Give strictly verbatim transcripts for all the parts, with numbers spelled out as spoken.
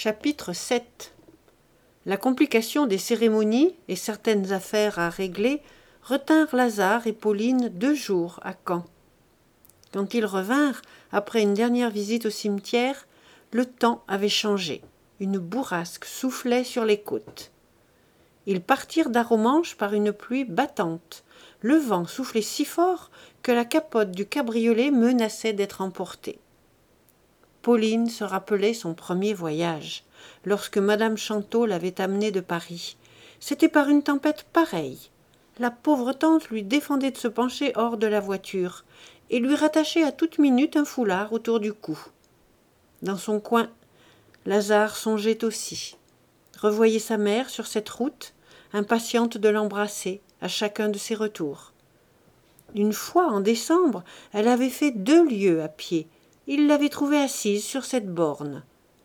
Chapitre sept. La complication des cérémonies et certaines affaires à régler retinrent Lazare et Pauline deux jours à Caen. Quand ils revinrent, après une dernière visite au cimetière, le temps avait changé. Une bourrasque soufflait sur les côtes. Ils partirent d'Arromanches par une pluie battante. Le vent soufflait si fort que la capote du cabriolet menaçait d'être emportée. Pauline se rappelait son premier voyage, lorsque madame Chanteau l'avait amenée de Paris. C'était par une tempête pareille. La pauvre tante lui défendait de se pencher hors de la voiture et lui rattachait à toute minute un foulard autour du cou. Dans son coin, Lazare songeait aussi. Revoyait sa mère sur cette route, impatiente de l'embrasser à chacun de ses retours. Une fois, en décembre, elle avait fait deux lieues à pied. Il l'avait trouvée assise sur cette borne.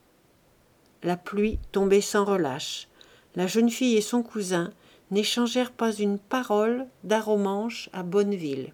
La pluie tombait sans relâche. La jeune fille et son cousin n'échangèrent pas une parole d'Arromanches à Bonneville.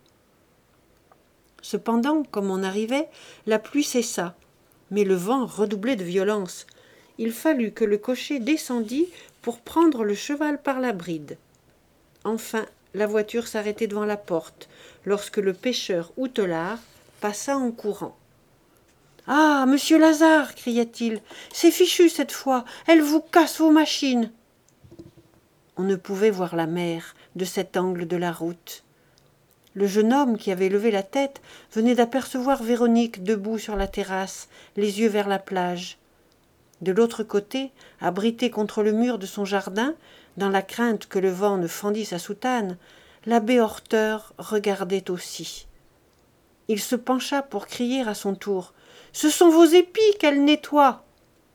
Cependant, comme on arrivait, la pluie cessa, mais le vent redoublait de violence. Il fallut que le cocher descendît pour prendre le cheval par la bride. Enfin, la voiture s'arrêtait devant la porte, lorsque le pêcheur Outelard passa en courant. « Ah, monsieur Lazare !» cria-t-il. « C'est fichu cette fois, elle vous casse vos machines !» On ne pouvait voir la mer de cet angle de la route. Le jeune homme qui avait levé la tête venait d'apercevoir Véronique debout sur la terrasse, les yeux vers la plage. De l'autre côté, abrité contre le mur de son jardin, dans la crainte que le vent ne fendît sa soutane, l'abbé Horteur regardait aussi. Il se pencha pour crier à son tour. « Ce sont vos épis qu'elle nettoie !»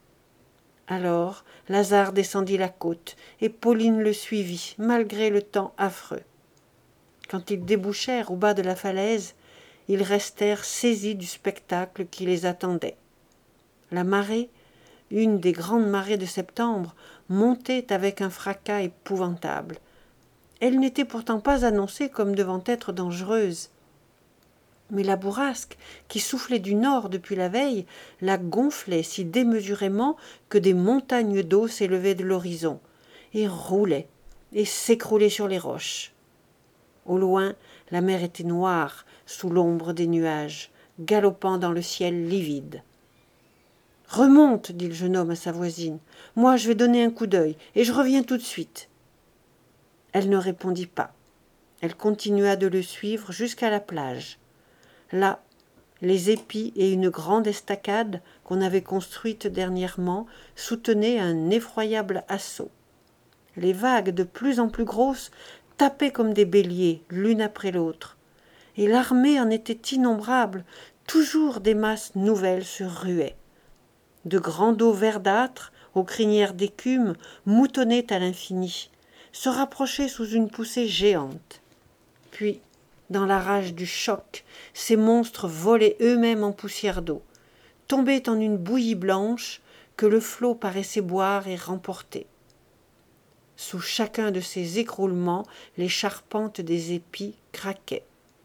Alors Lazare descendit la côte, et Pauline le suivit, malgré le temps affreux. Quand ils débouchèrent au bas de la falaise, ils restèrent saisis du spectacle qui les attendait. La marée, une des grandes marées de septembre, montait avec un fracas épouvantable. Elle n'était pourtant pas annoncée comme devant être dangereuse. Mais la bourrasque, qui soufflait du nord depuis la veille, la gonflait si démesurément que des montagnes d'eau s'élevaient de l'horizon, et roulaient, et s'écroulaient sur les roches. Au loin, la mer était noire, sous l'ombre des nuages, galopant dans le ciel livide. « Remonte, dit le jeune homme à sa voisine. « Moi, je vais donner un coup d'œil, et je reviens tout de suite. » Elle ne répondit pas. Elle continua de le suivre jusqu'à la plage. Là, les épis et une grande estacade qu'on avait construite dernièrement soutenaient un effroyable assaut. Les vagues, de plus en plus grosses, tapaient comme des béliers, l'une après l'autre. Et l'armée en était innombrable, toujours des masses nouvelles se ruaient. De grands dos verdâtres, aux crinières d'écume, moutonnaient à l'infini, se rapprochaient sous une poussée géante. Puis, dans la rage du choc, ces monstres volaient eux-mêmes en poussière d'eau, tombaient en une bouillie blanche que le flot paraissait boire et remporter. Sous chacun de ces écroulements, les charpentes des épis craquaient.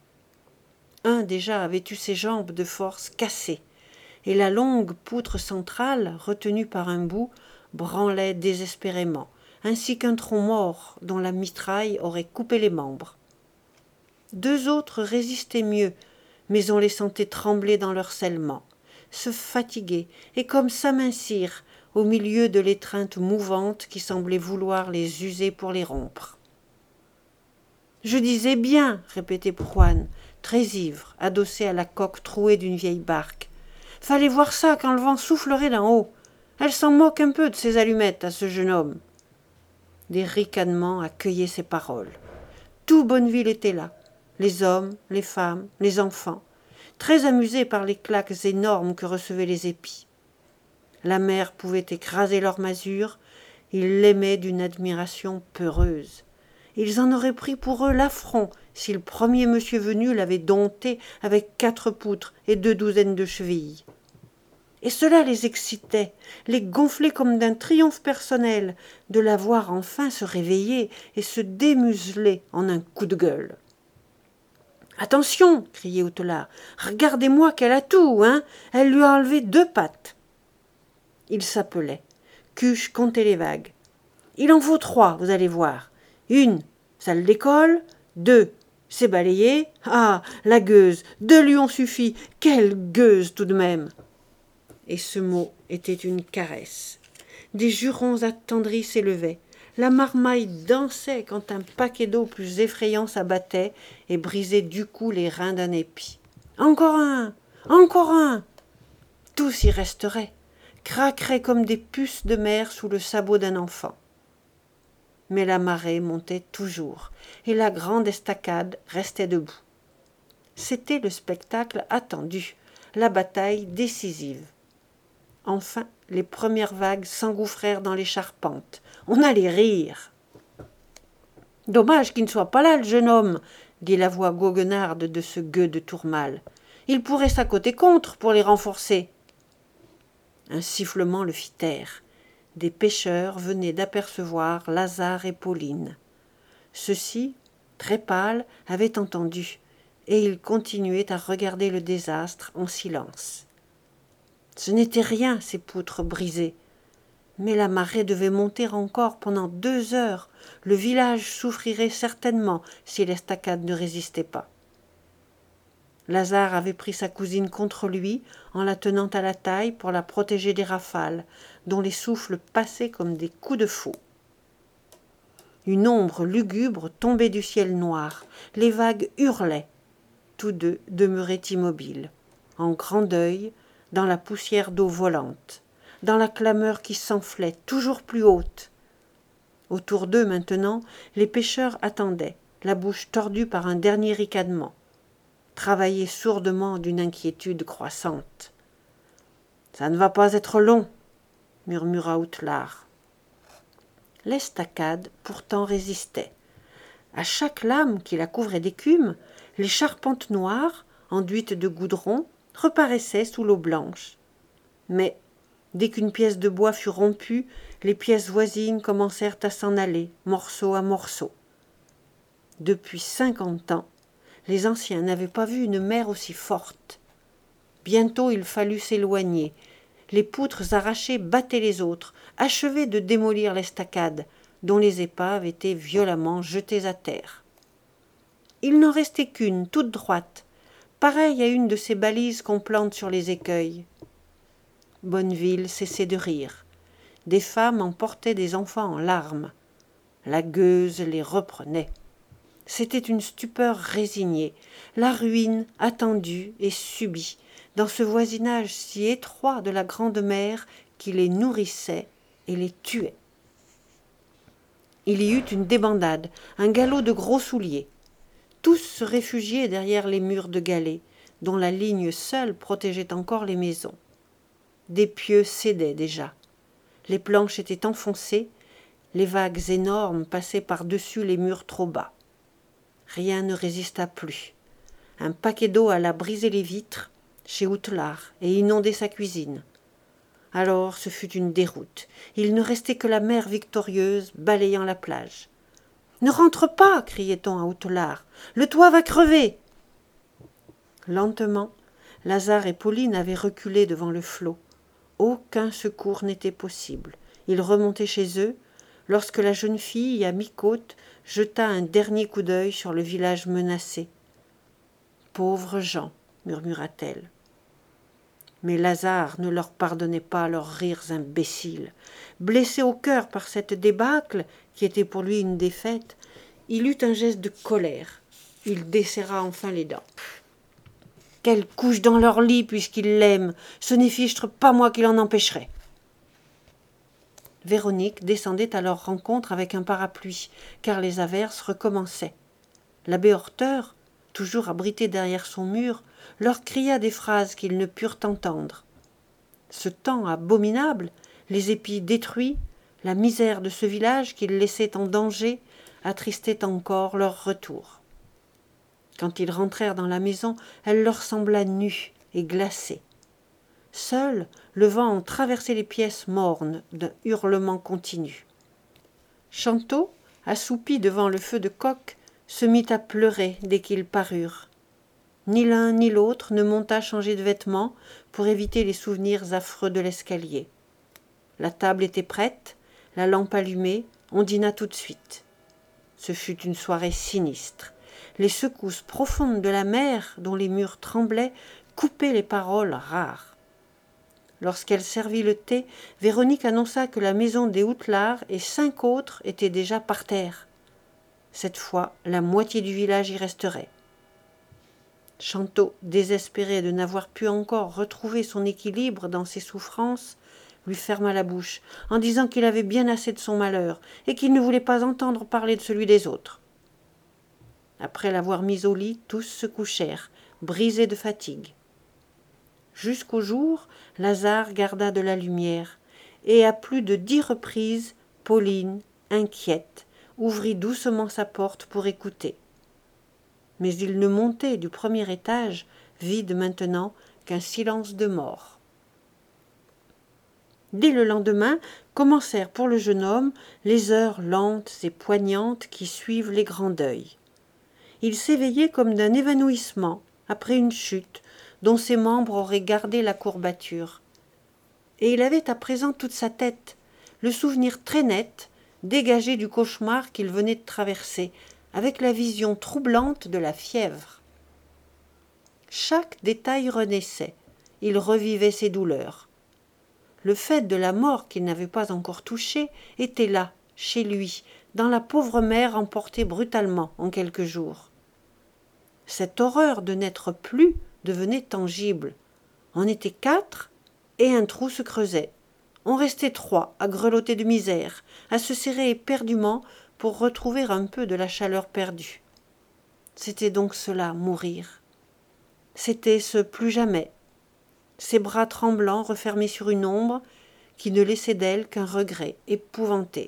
Un déjà avait eu ses jambes de force cassées, et la longue poutre centrale, retenue par un bout, branlait désespérément, ainsi qu'un tronc mort dont la mitraille aurait coupé les membres. Deux autres résistaient mieux, mais on les sentait trembler dans leur scellement, se fatiguer et comme s'amincir au milieu de l'étreinte mouvante qui semblait vouloir les user pour les rompre. « Je disais bien, » répétait Prouane, très ivre, adossé à la coque trouée d'une vieille barque. « Fallait voir ça quand le vent soufflerait d'en haut. Elle s'en moque un peu de ses allumettes à ce jeune homme. » Des ricanements accueillaient ces paroles. Tout Bonneville était là. Les hommes, les femmes, les enfants, très amusés par les claques énormes que recevaient les épis. La mer pouvait écraser leur masure, ils l'aimaient d'une admiration peureuse. Ils en auraient pris pour eux l'affront si le premier monsieur venu l'avait dompté avec quatre poutres et deux douzaines de chevilles. Et cela les excitait, les gonflait comme d'un triomphe personnel, de la voir enfin se réveiller et se démuseler en un coup de gueule. « Attention !» criait Outelard. « Regardez-moi qu'elle a tout, hein ! Elle lui a enlevé deux pattes !» Il s'appelait. Cuche comptait les vagues. Il en faut trois, vous allez voir. Une, ça le décolle. Deux, c'est balayé. Ah, la gueuse, deux lui ont suffi. Quelle gueuse tout de même! Et ce mot était une caresse. Des jurons attendris s'élevaient. La marmaille dansait quand un paquet d'eau plus effrayant s'abattait et brisait du coup les reins d'un épi. Encore un! Encore un! Tous y resteraient, craqueraient comme des puces de mer sous le sabot d'un enfant. Mais la marée montait toujours, et la grande estacade restait debout. C'était le spectacle attendu, la bataille décisive. Enfin, les premières vagues s'engouffrèrent dans les charpentes. On allait rire. « Dommage qu'il ne soit pas là, le jeune homme, » dit la voix goguenarde de ce gueux de Tourmal. « Il pourrait s'accoter contre pour les renforcer. » Un sifflement le fit taire. Des pêcheurs venaient d'apercevoir Lazare et Pauline. Ceux-ci, très pâles, avaient entendu, et ils continuaient à regarder le désastre en silence. Ce n'était rien, ces poutres brisées. Mais la marée devait monter encore pendant deux heures. Le village souffrirait certainement si l'estacade ne résistait pas. Lazare avait pris sa cousine contre lui en la tenant à la taille pour la protéger des rafales, dont les souffles passaient comme des coups de faux. Une ombre lugubre tombait du ciel noir. Les vagues hurlaient. Tous deux demeuraient immobiles, en grand deuil, dans la poussière d'eau volante, dans la clameur qui s'enflait toujours plus haute. Autour d'eux maintenant, les pêcheurs attendaient, la bouche tordue par un dernier ricanement, travaillaient sourdement d'une inquiétude croissante. « Ça ne va pas être long, » murmura Outelard. L'estacade pourtant résistait. À chaque lame qui la couvrait d'écume, les charpentes noires, enduites de goudron, reparaissaient sous l'eau blanche. Mais, dès qu'une pièce de bois fut rompue, les pièces voisines commencèrent à s'en aller, morceau à morceau. Depuis cinquante ans, les anciens n'avaient pas vu une mer aussi forte. Bientôt il fallut s'éloigner. Les poutres arrachées battaient les autres, achevaient de démolir l'estacade, dont les épaves étaient violemment jetées à terre. Il n'en restait qu'une, toute droite, pareille à une de ces balises qu'on plante sur les écueils. Bonneville cessait de rire. Des femmes emportaient des enfants en larmes. La gueuse les reprenait. C'était une stupeur résignée, la ruine attendue et subie, dans ce voisinage si étroit de la grande mer qui les nourrissait et les tuait. Il y eut une débandade, un galop de gros souliers. Tous se réfugiaient derrière les murs de galets, dont la ligne seule protégeait encore les maisons. Des pieux cédaient déjà. Les planches étaient enfoncées, les vagues énormes passaient par-dessus les murs trop bas. Rien ne résista plus. Un paquet d'eau alla briser les vitres chez Outelard et inonder sa cuisine. Alors ce fut une déroute. Il ne restait que la mer victorieuse balayant la plage. « Ne rentre pas !» criait-on à Outelard. « Le toit va crever !» Lentement, Lazare et Pauline avaient reculé devant le flot. Aucun secours n'était possible. Ils remontaient chez eux, lorsque la jeune fille, à mi-côte, jeta un dernier coup d'œil sur le village menacé. « Pauvres gens !» murmura-t-elle. Mais Lazare ne leur pardonnait pas leurs rires imbéciles. Blessé au cœur par cette débâcle, qui était pour lui une défaite, il eut un geste de colère. Il desserra enfin les dents. « Qu'elle couche dans leur lit puisqu'ils l'aiment, ce n'est fichtre pas moi qui l'en empêcherai. » Véronique descendait à leur rencontre avec un parapluie, car les averses recommençaient. L'abbé Horteur, toujours abrité derrière son mur, leur cria des phrases qu'ils ne purent entendre. Ce temps abominable, les épis détruits, la misère de ce village qu'ils laissaient en danger, attristaient encore leur retour. Quand ils rentrèrent dans la maison, elle leur sembla nue et glacée. Seul, le vent en traversait les pièces mornes d'un hurlement continu. Chantot, assoupi devant le feu de coke, se mit à pleurer dès qu'ils parurent. Ni l'un ni l'autre ne monta changer de vêtements pour éviter les souvenirs affreux de l'escalier. La table était prête, la lampe allumée, on dîna tout de suite. Ce fut une soirée sinistre. Les secousses profondes de la mer, dont les murs tremblaient, coupaient les paroles rares. Lorsqu'elle servit le thé, Véronique annonça que la maison des Outelards et cinq autres étaient déjà par terre. Cette fois, la moitié du village y resterait. Chantot, désespéré de n'avoir pu encore retrouver son équilibre dans ses souffrances, lui ferma la bouche en disant qu'il avait bien assez de son malheur et qu'il ne voulait pas entendre parler de celui des autres. Après l'avoir mis au lit, tous se couchèrent, brisés de fatigue. Jusqu'au jour, Lazare garda de la lumière, et à plus de dix reprises, Pauline, inquiète, ouvrit doucement sa porte pour écouter. Mais il ne montait du premier étage, vide maintenant, qu'un silence de mort. Dès le lendemain, commencèrent pour le jeune homme les heures lentes et poignantes qui suivent les grands deuils. Il s'éveillait comme d'un évanouissement, après une chute, dont ses membres auraient gardé la courbature. Et il avait à présent toute sa tête, le souvenir très net, dégagé du cauchemar qu'il venait de traverser, avec la vision troublante de la fièvre. Chaque détail renaissait, il revivait ses douleurs. Le fait de la mort qu'il n'avait pas encore touchée était là, chez lui, dans la pauvre mère emportée brutalement en quelques jours. Cette horreur de n'être plus devenait tangible. On était quatre, et un trou se creusait. On restait trois, à grelotter de misère, à se serrer éperdument pour retrouver un peu de la chaleur perdue. C'était donc cela, mourir. C'était ce plus jamais. Ses bras tremblants refermés sur une ombre qui ne laissait d'elle qu'un regret épouvanté.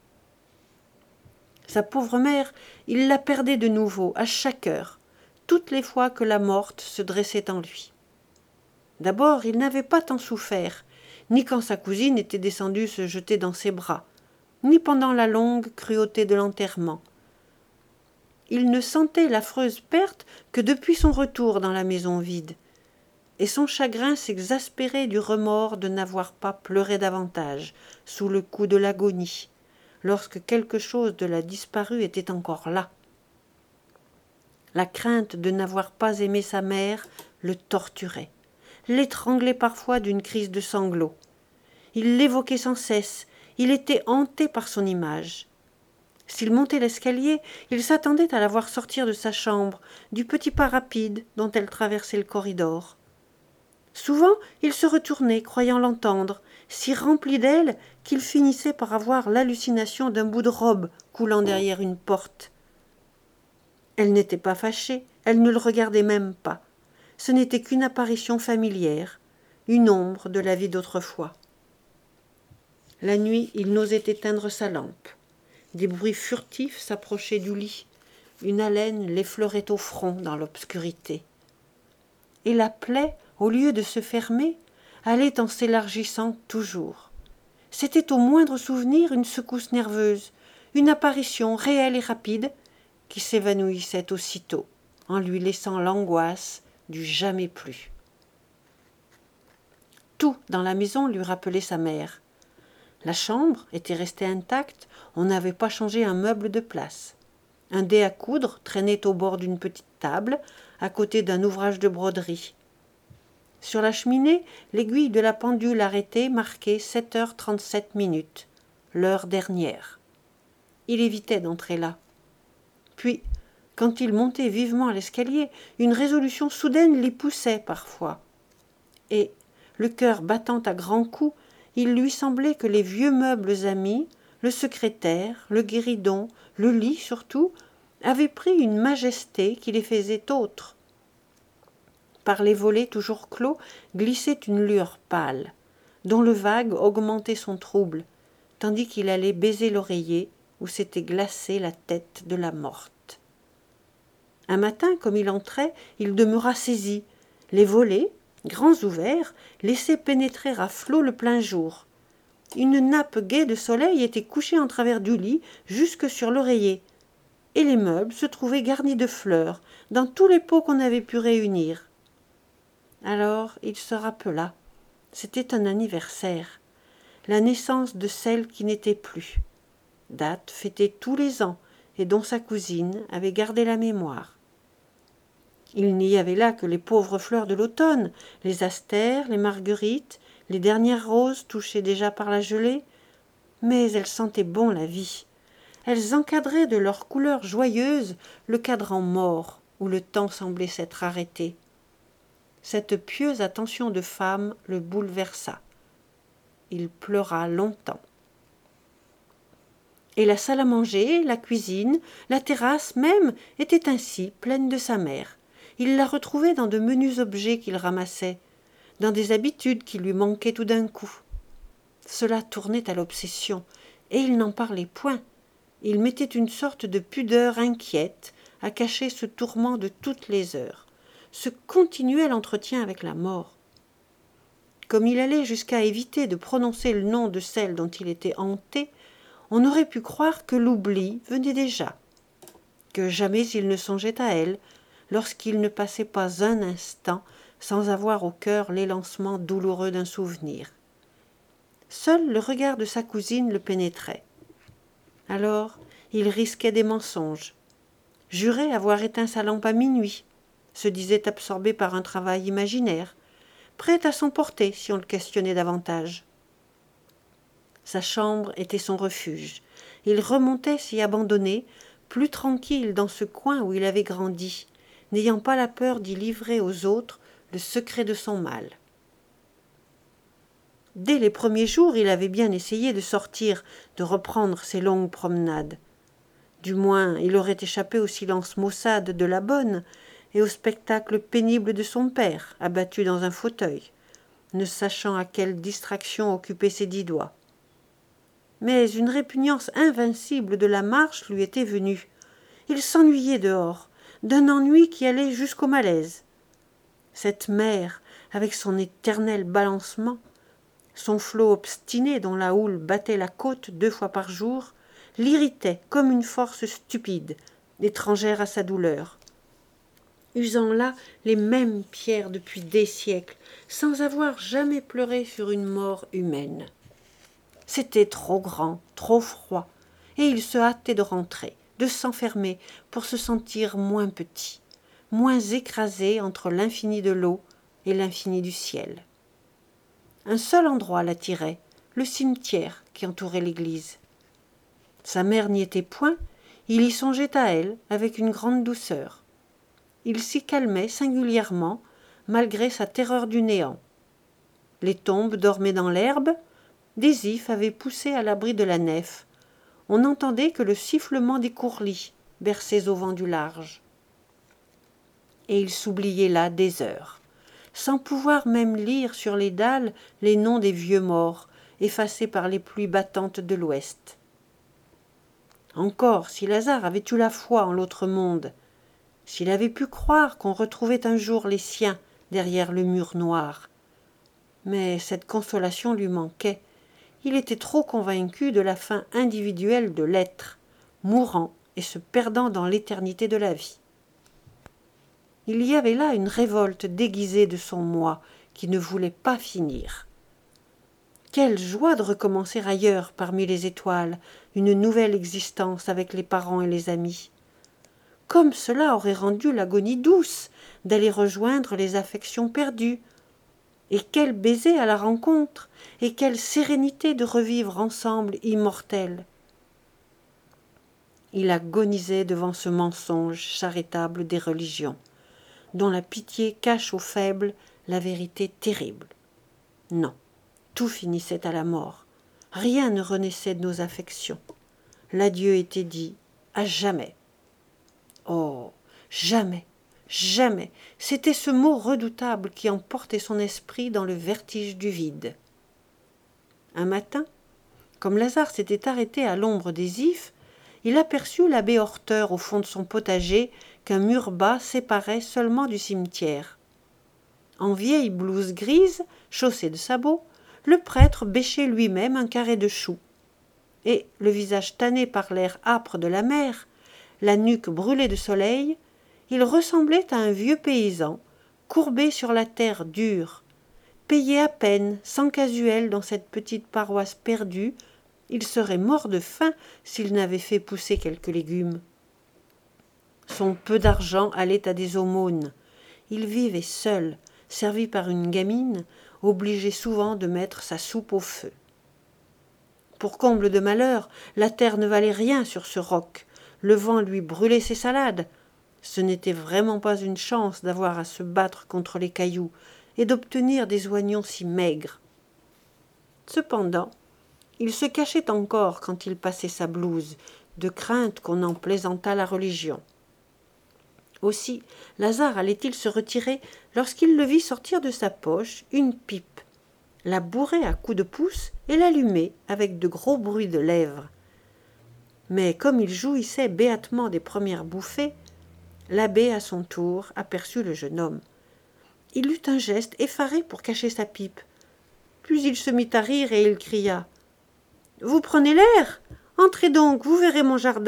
Sa pauvre mère, il la perdait de nouveau, à chaque heure, toutes les fois que la morte se dressait en lui. D'abord, il n'avait pas tant souffert, ni quand sa cousine était descendue se jeter dans ses bras, ni pendant la longue cruauté de l'enterrement. Il ne sentait l'affreuse perte que depuis son retour dans la maison vide, et son chagrin s'exaspérait du remords de n'avoir pas pleuré davantage, sous le coup de l'agonie, lorsque quelque chose de la disparue était encore là. La crainte de n'avoir pas aimé sa mère le torturait, l'étranglait parfois d'une crise de sanglots. Il l'évoquait sans cesse, il était hanté par son image. S'il montait l'escalier, il s'attendait à la voir sortir de sa chambre, du petit pas rapide dont elle traversait le corridor. Souvent, il se retournait, croyant l'entendre, si rempli d'elle qu'il finissait par avoir l'hallucination d'un bout de robe coulant derrière une porte. Elle n'était pas fâchée, elle ne le regardait même pas. Ce n'était qu'une apparition familière, une ombre de la vie d'autrefois. La nuit, il n'osait éteindre sa lampe. Des bruits furtifs s'approchaient du lit. Une haleine l'effleurait au front dans l'obscurité. Et la plaie, au lieu de se fermer, allait en s'élargissant toujours. C'était au moindre souvenir une secousse nerveuse, une apparition réelle et rapide, qui s'évanouissait aussitôt, en lui laissant l'angoisse du jamais plus. Tout dans la maison lui rappelait sa mère. La chambre était restée intacte, on n'avait pas changé un meuble de place. Un dé à coudre traînait au bord d'une petite table, à côté d'un ouvrage de broderie. Sur la cheminée, l'aiguille de la pendule arrêtée marquait sept heures trente-sept minutes, l'heure dernière. Il évitait d'entrer là. Puis, quand il montait vivement l'escalier, une résolution soudaine l'y poussait parfois. Et, le cœur battant à grands coups, il lui semblait que les vieux meubles amis, le secrétaire, le guéridon, le lit surtout, avaient pris une majesté qui les faisait autres. Par les volets toujours clos glissait une lueur pâle, dont le vague augmentait son trouble, tandis qu'il allait baiser l'oreiller où s'était glacée la tête de la morte. Un matin, comme il entrait, il demeura saisi. Les volets, grands ouverts, laissaient pénétrer à flot le plein jour. Une nappe gaie de soleil était couchée en travers du lit, jusque sur l'oreiller, et les meubles se trouvaient garnis de fleurs, dans tous les pots qu'on avait pu réunir. Alors il se rappela. C'était un anniversaire. la naissance de celle qui n'était plus, date fêtée tous les ans et dont sa cousine avait gardé la mémoire. Il n'y avait là que les pauvres fleurs de l'automne, les astères, les marguerites, les dernières roses touchées déjà par la gelée, mais elles sentaient bon la vie. Elles encadraient de leurs couleurs joyeuses le cadran mort où le temps semblait s'être arrêté. Cette pieuse attention de femme le bouleversa. Il pleura longtemps. Et la salle à manger, la cuisine, la terrasse même étaient ainsi pleines de sa mère. Il la retrouvait dans de menus objets qu'il ramassait, dans des habitudes qui lui manquaient tout d'un coup. Cela tournait à l'obsession, et il n'en parlait point. Il mettait une sorte de pudeur inquiète à cacher ce tourment de toutes les heures, ce continuel entretien avec la mort. Comme il allait jusqu'à éviter de prononcer le nom de celle dont il était hanté, on aurait pu croire que l'oubli venait déjà, que jamais il ne songeait à elle, lorsqu'il ne passait pas un instant sans avoir au cœur l'élancement douloureux d'un souvenir. Seul le regard de sa cousine le pénétrait. Alors, il risquait des mensonges. Jurait avoir éteint sa lampe à minuit, se disait absorbé par un travail imaginaire, prêt à s'emporter si on le questionnait davantage. Sa chambre était son refuge. Il remontait s'y abandonner, plus tranquille dans ce coin où il avait grandi, n'ayant pas la peur d'y livrer aux autres le secret de son mal. Dès les premiers jours, il avait bien essayé de sortir, de reprendre ses longues promenades. Du moins, il aurait échappé au silence maussade de la bonne et au spectacle pénible de son père, abattu dans un fauteuil, ne sachant à quelle distraction occuper ses dix doigts. Mais une répugnance invincible de la marche lui était venue. Il s'ennuyait dehors, d'un ennui qui allait jusqu'au malaise. Cette mer, avec son éternel balancement, son flot obstiné dont la houle battait la côte deux fois par jour, l'irritait comme une force stupide, étrangère à sa douleur. Usant là les mêmes pierres depuis des siècles, sans avoir jamais pleuré sur une mort humaine. C'était trop grand, trop froid, et il se hâtait de rentrer, de s'enfermer pour se sentir moins petit, moins écrasé entre l'infini de l'eau et l'infini du ciel. Un seul endroit l'attirait, le cimetière qui entourait l'église. Sa mère n'y était point, il y songeait à elle avec une grande douceur. Il s'y calmait singulièrement, malgré sa terreur du néant. Les tombes dormaient dans l'herbe, des ifs avaient poussé à l'abri de la nef. On n'entendait que le sifflement des courlis, bercés au vent du large. Et il s'oubliait là des heures, sans pouvoir même lire sur les dalles les noms des vieux morts, effacés par les pluies battantes de l'ouest. Encore, si Lazare avait eu la foi en l'autre monde, s'il avait pu croire qu'on retrouvait un jour les siens derrière le mur noir. Mais cette consolation lui manquait. Il était trop convaincu de la fin individuelle de l'être, mourant et se perdant dans l'éternité de la vie. Il y avait là une révolte déguisée de son moi qui ne voulait pas finir. Quelle joie de recommencer ailleurs, parmi les étoiles, une nouvelle existence avec les parents et les amis. Comme cela aurait rendu l'agonie douce, d'aller rejoindre les affections perdues. Et quel baiser à la rencontre, et quelle sérénité de revivre ensemble immortels. Il agonisait devant ce mensonge charitable des religions, dont la pitié cache aux faibles la vérité terrible. Non, tout finissait à la mort. Rien ne renaissait de nos affections. L'adieu était dit à jamais. Oh, jamais, jamais, c'était ce mot redoutable qui emportait son esprit dans le vertige du vide. Un matin, comme Lazare s'était arrêté à l'ombre des ifs, il aperçut l'abbé Horteur au fond de son potager qu'un mur bas séparait seulement du cimetière. En vieille blouse grise, chaussée de sabots, le prêtre bêchait lui-même un carré de choux. Et, le visage tanné par l'air âpre de la mer, la nuque brûlée de soleil, il ressemblait à un vieux paysan, courbé sur la terre dure, payait à peine, sans casuel, dans cette petite paroisse perdue. Il serait mort de faim s'il n'avait fait pousser quelques légumes. Son peu d'argent allait à des aumônes. Il vivait seul, servi par une gamine, obligé souvent de mettre sa soupe au feu. Pour comble de malheur, la terre ne valait rien sur ce roc. Le vent lui brûlait ses salades. Ce n'était vraiment pas une chance d'avoir à se battre contre les cailloux et d'obtenir des oignons si maigres. Cependant, il se cachait encore quand il passait sa blouse, de crainte qu'on en plaisantât la religion. Aussi, Lazare allait-il se retirer lorsqu'il le vit sortir de sa poche une pipe, la bourrer à coups de pouce et l'allumer avec de gros bruits de lèvres. Mais comme il jouissait béatement des premières bouffées, l'abbé, à son tour, aperçut le jeune homme. Il eut un geste effaré pour cacher sa pipe. Puis il se mit à rire et il cria « Vous prenez l'air ? Entrez donc, vous verrez mon jardin !»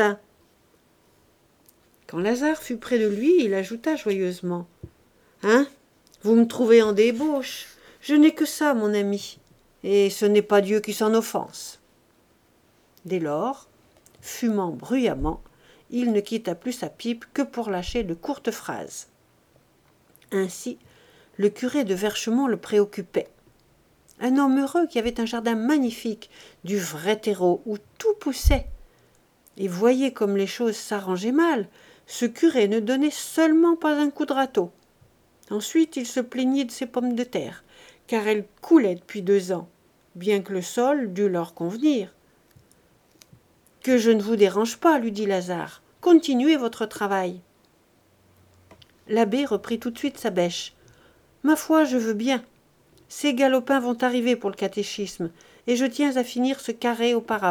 Quand Lazare fut près de lui, il ajouta joyeusement « Hein ? Vous me trouvez en débauche. Je n'ai que ça, mon ami, et ce n'est pas Dieu qui s'en offense. » Dès lors, fumant bruyamment, il ne quitta plus sa pipe que pour lâcher de courtes phrases. Ainsi, le curé de Verchemont le préoccupait. Un homme heureux qui avait un jardin magnifique, du vrai terreau où tout poussait. Et voyez comme les choses s'arrangeaient mal. Ce curé ne donnait seulement pas un coup de râteau. Ensuite, il se plaignit de ses pommes de terre, car elles coulaient depuis deux ans, bien que le sol dût leur convenir. « Que je ne vous dérange pas, lui dit Lazare. Continuez votre travail. » L'abbé reprit tout de suite sa bêche. « Ma foi, je veux bien. Ces galopins vont arriver pour le catéchisme, et je tiens à finir ce carré auparavant. »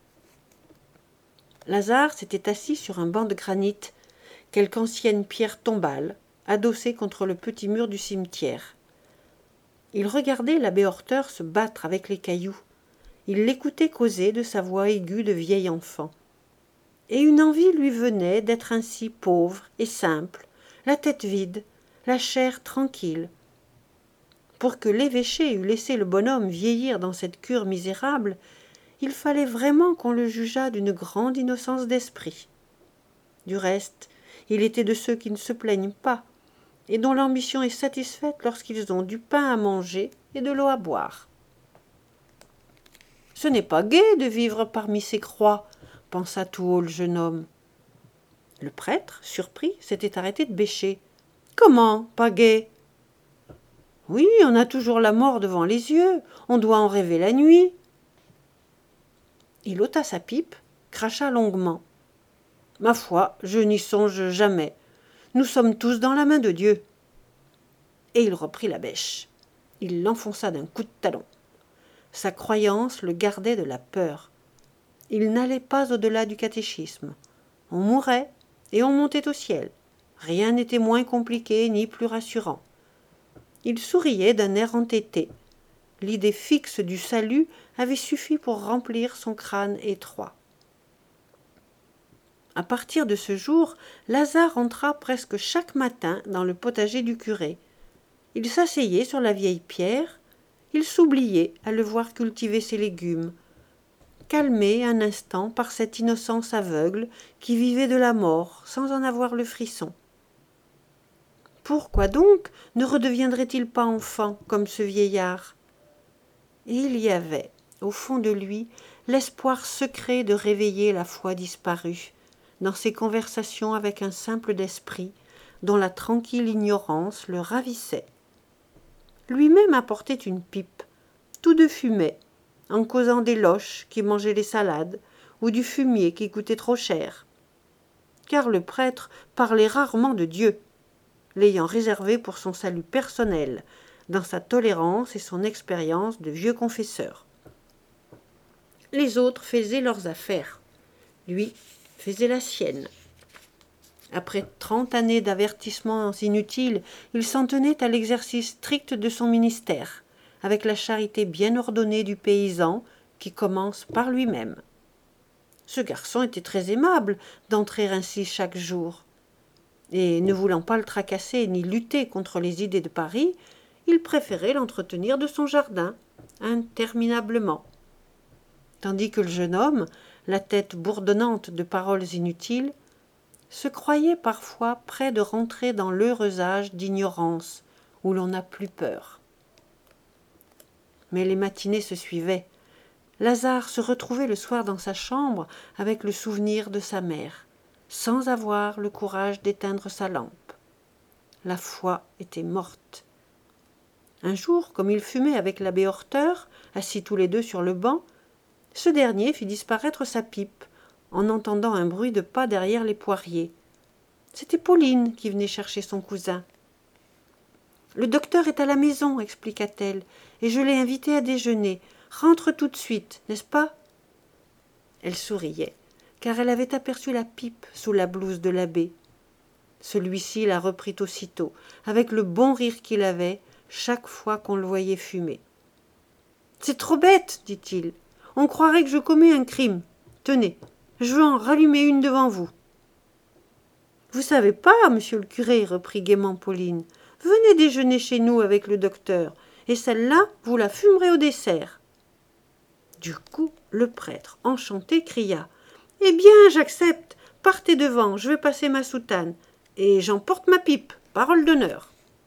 Lazare s'était assis sur un banc de granit, quelque ancienne pierre tombale, adossée contre le petit mur du cimetière. Il regardait l'abbé Horteur se battre avec les cailloux. Il l'écoutait causer de sa voix aiguë de vieil enfant. Et une envie lui venait d'être ainsi pauvre et simple, la tête vide, la chair tranquille. Pour que l'évêché eût laissé le bonhomme vieillir dans cette cure misérable, il fallait vraiment qu'on le jugeât d'une grande innocence d'esprit. Du reste, il était de ceux qui ne se plaignent pas, et dont l'ambition est satisfaite lorsqu'ils ont du pain à manger et de l'eau à boire. « Ce n'est pas gai de vivre parmi ces croix, » pensa tout haut le jeune homme. Le prêtre, surpris, s'était arrêté de bêcher. « Comment, pas gai ?»« Oui, on a toujours la mort devant les yeux, on doit en rêver la nuit. » Il ôta sa pipe, cracha longuement. « Ma foi, je n'y songe jamais. Nous sommes tous dans la main de Dieu. » Et il reprit la bêche. Il l'enfonça d'un coup de talon. Sa croyance le gardait de la peur. Il n'allait pas au-delà du catéchisme. On mourait et on montait au ciel. Rien n'était moins compliqué ni plus rassurant. Il souriait d'un air entêté. L'idée fixe du salut avait suffi pour remplir son crâne étroit. À partir de ce jour, Lazare entra presque chaque matin dans le potager du curé. Il s'asseyait sur la vieille pierre, il s'oubliait à le voir cultiver ses légumes, calmé un instant par cette innocence aveugle qui vivait de la mort sans en avoir le frisson. Pourquoi donc ne redeviendrait-il pas enfant comme ce vieillard ? Et il y avait, au fond de lui, l'espoir secret de réveiller la foi disparue, dans ses conversations avec un simple d'esprit, dont la tranquille ignorance le ravissait. Lui-même apportait une pipe, tout de fumait, en causant des loches qui mangeaient les salades, ou du fumier qui coûtait trop cher. Car le prêtre parlait rarement de Dieu, l'ayant réservé pour son salut personnel, dans sa tolérance et son expérience de vieux confesseur. Les autres faisaient leurs affaires. Lui faisait la sienne. Après trente années d'avertissements inutiles, il s'en tenait à l'exercice strict de son ministère, avec la charité bien ordonnée du paysan qui commence par lui-même. Ce garçon était très aimable d'entrer ainsi chaque jour. Et ne voulant pas le tracasser ni lutter contre les idées de Paris, il préférait l'entretenir de son jardin, interminablement. Tandis que le jeune homme, la tête bourdonnante de paroles inutiles, se croyait parfois près de rentrer dans l'heureux âge d'ignorance où l'on n'a plus peur. Mais les matinées se suivaient. Lazare se retrouvait le soir dans sa chambre avec le souvenir de sa mère, sans avoir le courage d'éteindre sa lampe. La foi était morte. Un jour, comme il fumait avec l'abbé Horteur, assis tous les deux sur le banc, ce dernier fit disparaître sa pipe en entendant un bruit de pas derrière les poiriers. C'était Pauline qui venait chercher son cousin. « Le docteur est à la maison, expliqua-t-elle, et je l'ai invité à déjeuner. Rentre tout de suite, n'est-ce pas ?» Elle souriait, car elle avait aperçu la pipe sous la blouse de l'abbé. Celui-ci la reprit aussitôt, avec le bon rire qu'il avait chaque fois qu'on le voyait fumer. « C'est trop bête, dit-il. On croirait que je commets un crime. Tenez, je veux en rallumer une devant vous. »« Vous savez pas, monsieur le curé, reprit gaiement Pauline. Venez déjeuner chez nous avec le docteur, et celle-là, vous la fumerez au dessert. » Du coup, le prêtre, enchanté, cria « Eh bien, j'accepte. Partez devant, je vais passer ma soutane. Et j'emporte ma pipe, parole d'honneur. »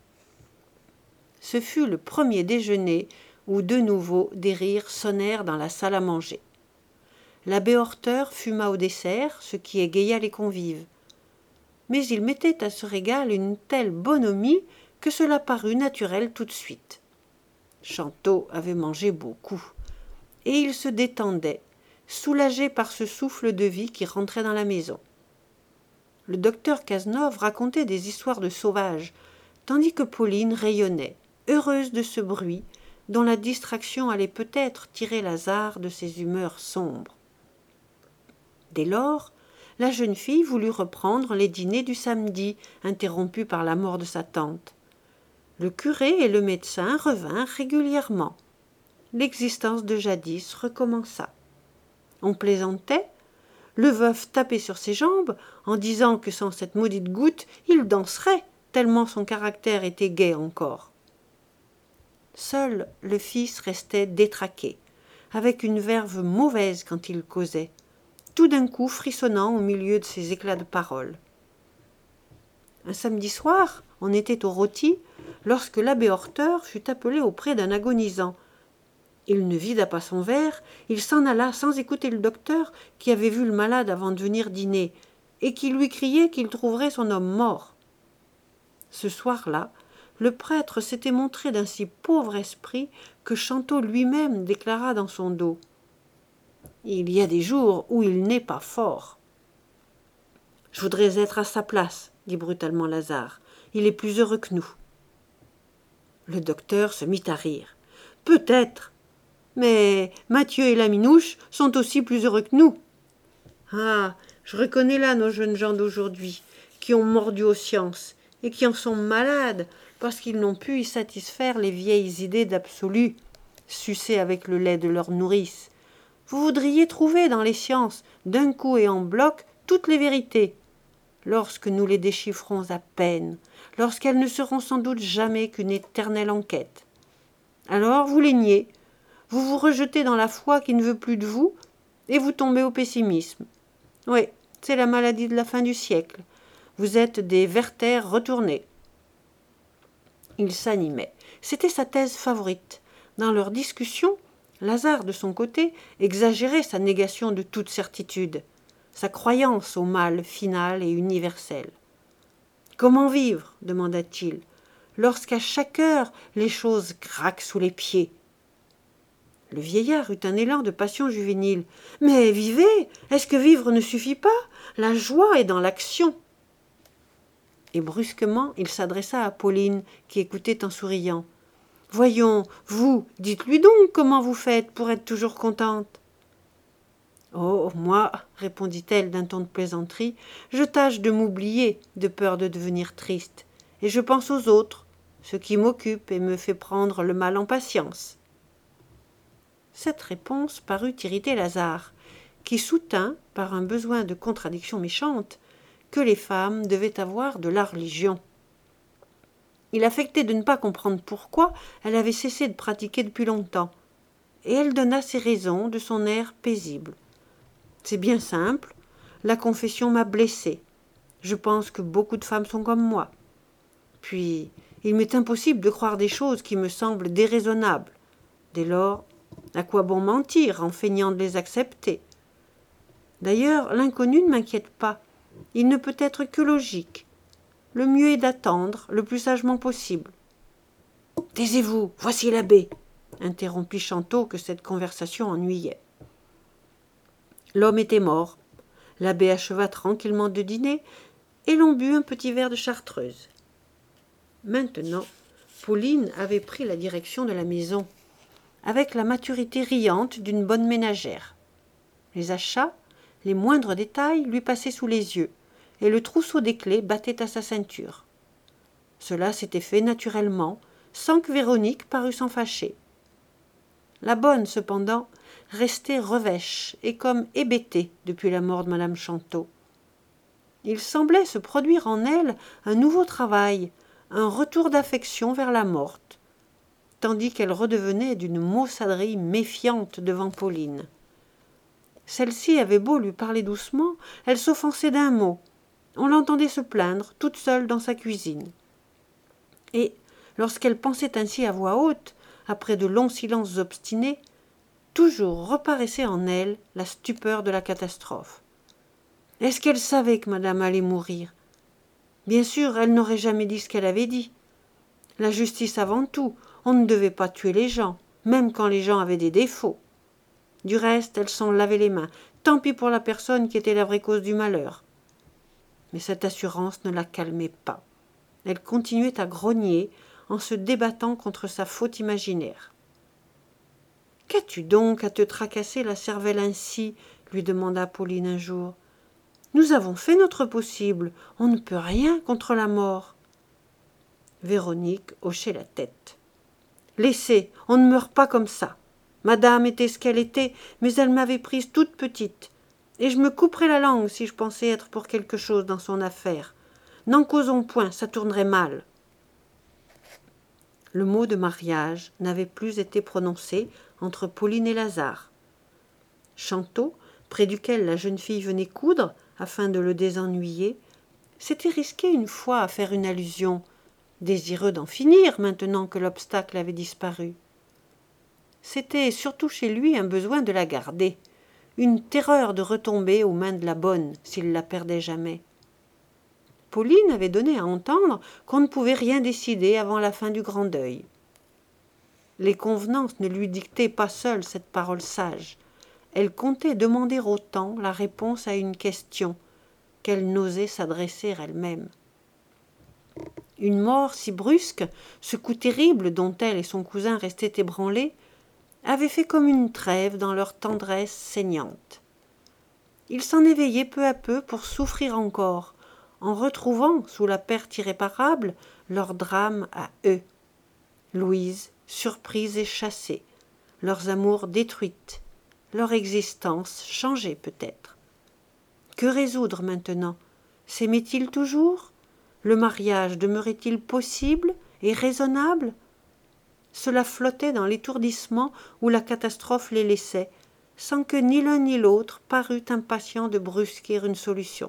Ce fut le premier déjeuner où de nouveau des rires sonnèrent dans la salle à manger. L'abbé Horteur fuma au dessert, ce qui égaya les convives. Mais il mettait à ce régal une telle bonhomie que cela parut naturel tout de suite. Chantot avait mangé beaucoup, et il se détendait, soulagé par ce souffle de vie qui rentrait dans la maison. Le docteur Cazenove racontait des histoires de sauvages, tandis que Pauline rayonnait, heureuse de ce bruit, dont la distraction allait peut-être tirer Lazare de ses humeurs sombres. Dès lors, la jeune fille voulut reprendre les dîners du samedi, interrompus par la mort de sa tante. Le curé et le médecin revinrent régulièrement. L'existence de jadis recommença. On plaisantait, le veuf tapait sur ses jambes en disant que sans cette maudite goutte, il danserait, tellement son caractère était gai encore. Seul le fils restait détraqué, avec une verve mauvaise quand il causait, tout d'un coup frissonnant au milieu de ses éclats de parole. Un samedi soir, on était au rôti, lorsque l'abbé Horteur fut appelé auprès d'un agonisant. Il ne vida pas son verre, il s'en alla sans écouter le docteur qui avait vu le malade avant de venir dîner, et qui lui criait qu'il trouverait son homme mort. Ce soir-là, le prêtre s'était montré d'un si pauvre esprit que Chantot lui-même déclara dans son dos « Il y a des jours où il n'est pas fort. »« Je voudrais être à sa place, » dit brutalement Lazare. « Il est plus heureux que nous. » Le docteur se mit à rire. « Peut-être, mais Mathieu et la Minouche sont aussi plus heureux que nous. »« Ah, je reconnais là nos jeunes gens d'aujourd'hui, qui ont mordu aux sciences et qui en sont malades parce qu'ils n'ont pu y satisfaire les vieilles idées d'absolu, sucées avec le lait de leur nourrice. Vous voudriez trouver dans les sciences, d'un coup et en bloc, toutes les vérités. Lorsque nous les déchiffrons à peine, lorsqu'elles ne seront sans doute jamais qu'une éternelle enquête. Alors vous les niez, vous vous rejetez dans la foi qui ne veut plus de vous, et vous tombez au pessimisme. Oui, c'est la maladie de la fin du siècle. Vous êtes des Werther retournés. Il s'animait. C'était sa thèse favorite. Dans leur discussion, Lazare, de son côté, exagérait sa négation de toute certitude, sa croyance au mal final et universel. « Comment vivre ?» demanda-t-il, « lorsqu'à chaque heure les choses craquent sous les pieds ?» Le vieillard eut un élan de passion juvénile. « Mais vivez! Est-ce que vivre ne suffit pas? La joie est dans l'action. » Et brusquement, il s'adressa à Pauline, qui écoutait en souriant. « Voyons, vous, dites-lui donc comment vous faites pour être toujours contente. »« Oh, moi, répondit-elle d'un ton de plaisanterie, je tâche de m'oublier, de peur de devenir triste, et je pense aux autres, ce qui m'occupe et me fait prendre le mal en patience. » Cette réponse parut irriter Lazare, qui soutint, par un besoin de contradiction méchante, que les femmes devaient avoir de la religion. Il affectait de ne pas comprendre pourquoi elle avait cessé de pratiquer depuis longtemps, et elle donna ses raisons de son air paisible. « C'est bien simple, la confession m'a blessée. Je pense que beaucoup de femmes sont comme moi. Puis, il m'est impossible de croire des choses qui me semblent déraisonnables. Dès lors, à quoi bon mentir en feignant de les accepter? D'ailleurs, l'inconnu ne m'inquiète pas. Il ne peut être que logique. Le mieux est d'attendre le plus sagement possible. « Taisez-vous, voici l'abbé !» interrompit Chantôt que cette conversation ennuyait. L'homme était mort. L'abbé acheva tranquillement de dîner et l'on but un petit verre de chartreuse. Maintenant, Pauline avait pris la direction de la maison, avec la maturité riante d'une bonne ménagère. Les achats, les moindres détails lui passaient sous les yeux, et le trousseau des clés battait à sa ceinture. Cela s'était fait naturellement, sans que Véronique parût s'en fâcher. La bonne, cependant, restait revêche et comme hébétée depuis la mort de madame Chantôt. Il semblait se produire en elle un nouveau travail, un retour d'affection vers la morte, tandis qu'elle redevenait d'une maussaderie méfiante devant Pauline. Celle-ci avait beau lui parler doucement, elle s'offensait d'un mot. On l'entendait se plaindre, toute seule dans sa cuisine. Et, lorsqu'elle pensait ainsi à voix haute, après de longs silences obstinés, toujours reparaissait en elle la stupeur de la catastrophe. Est-ce qu'elle savait que madame allait mourir? Bien sûr, elle n'aurait jamais dit ce qu'elle avait dit. La justice avant tout, on ne devait pas tuer les gens, même quand les gens avaient des défauts. Du reste, elle s'en lavait les mains, tant pis pour la personne qui était la vraie cause du malheur. Mais cette assurance ne la calmait pas. Elle continuait à grogner en se débattant contre sa faute imaginaire. « Qu'as-tu donc à te tracasser la cervelle ainsi ?» lui demanda Pauline un jour. « Nous avons fait notre possible, on ne peut rien contre la mort. » Véronique hochait la tête. « Laissez, on ne meurt pas comme ça. Madame était ce qu'elle était, mais elle m'avait prise toute petite, et je me couperais la langue si je pensais être pour quelque chose dans son affaire. N'en causons point, ça tournerait mal. » Le mot de mariage n'avait plus été prononcé entre Pauline et Lazare. Chantôt, près duquel la jeune fille venait coudre, afin de le désennuyer, s'était risqué une fois à faire une allusion, désireux d'en finir maintenant que l'obstacle avait disparu. C'était surtout chez lui un besoin de la garder, une terreur de retomber aux mains de la bonne s'il la perdait jamais. Pauline avait donné à entendre qu'on ne pouvait rien décider avant la fin du grand deuil. Les convenances ne lui dictaient pas seules cette parole sage. Elle comptait demander au temps la réponse à une question qu'elle n'osait s'adresser elle-même. Une mort si brusque, ce coup terrible dont elle et son cousin restaient ébranlés, avait fait comme une trêve dans leur tendresse saignante. Ils s'en éveillaient peu à peu pour souffrir encore, en retrouvant, sous la perte irréparable, leur drame à eux. Louise, surprise et chassée, leurs amours détruites, leur existence changée peut-être. Que résoudre maintenant? S'aimaient-ils toujours? Le mariage demeurait-il possible et raisonnable? Cela flottait dans l'étourdissement où la catastrophe les laissait, sans que ni l'un ni l'autre parût impatient de brusquer une solution.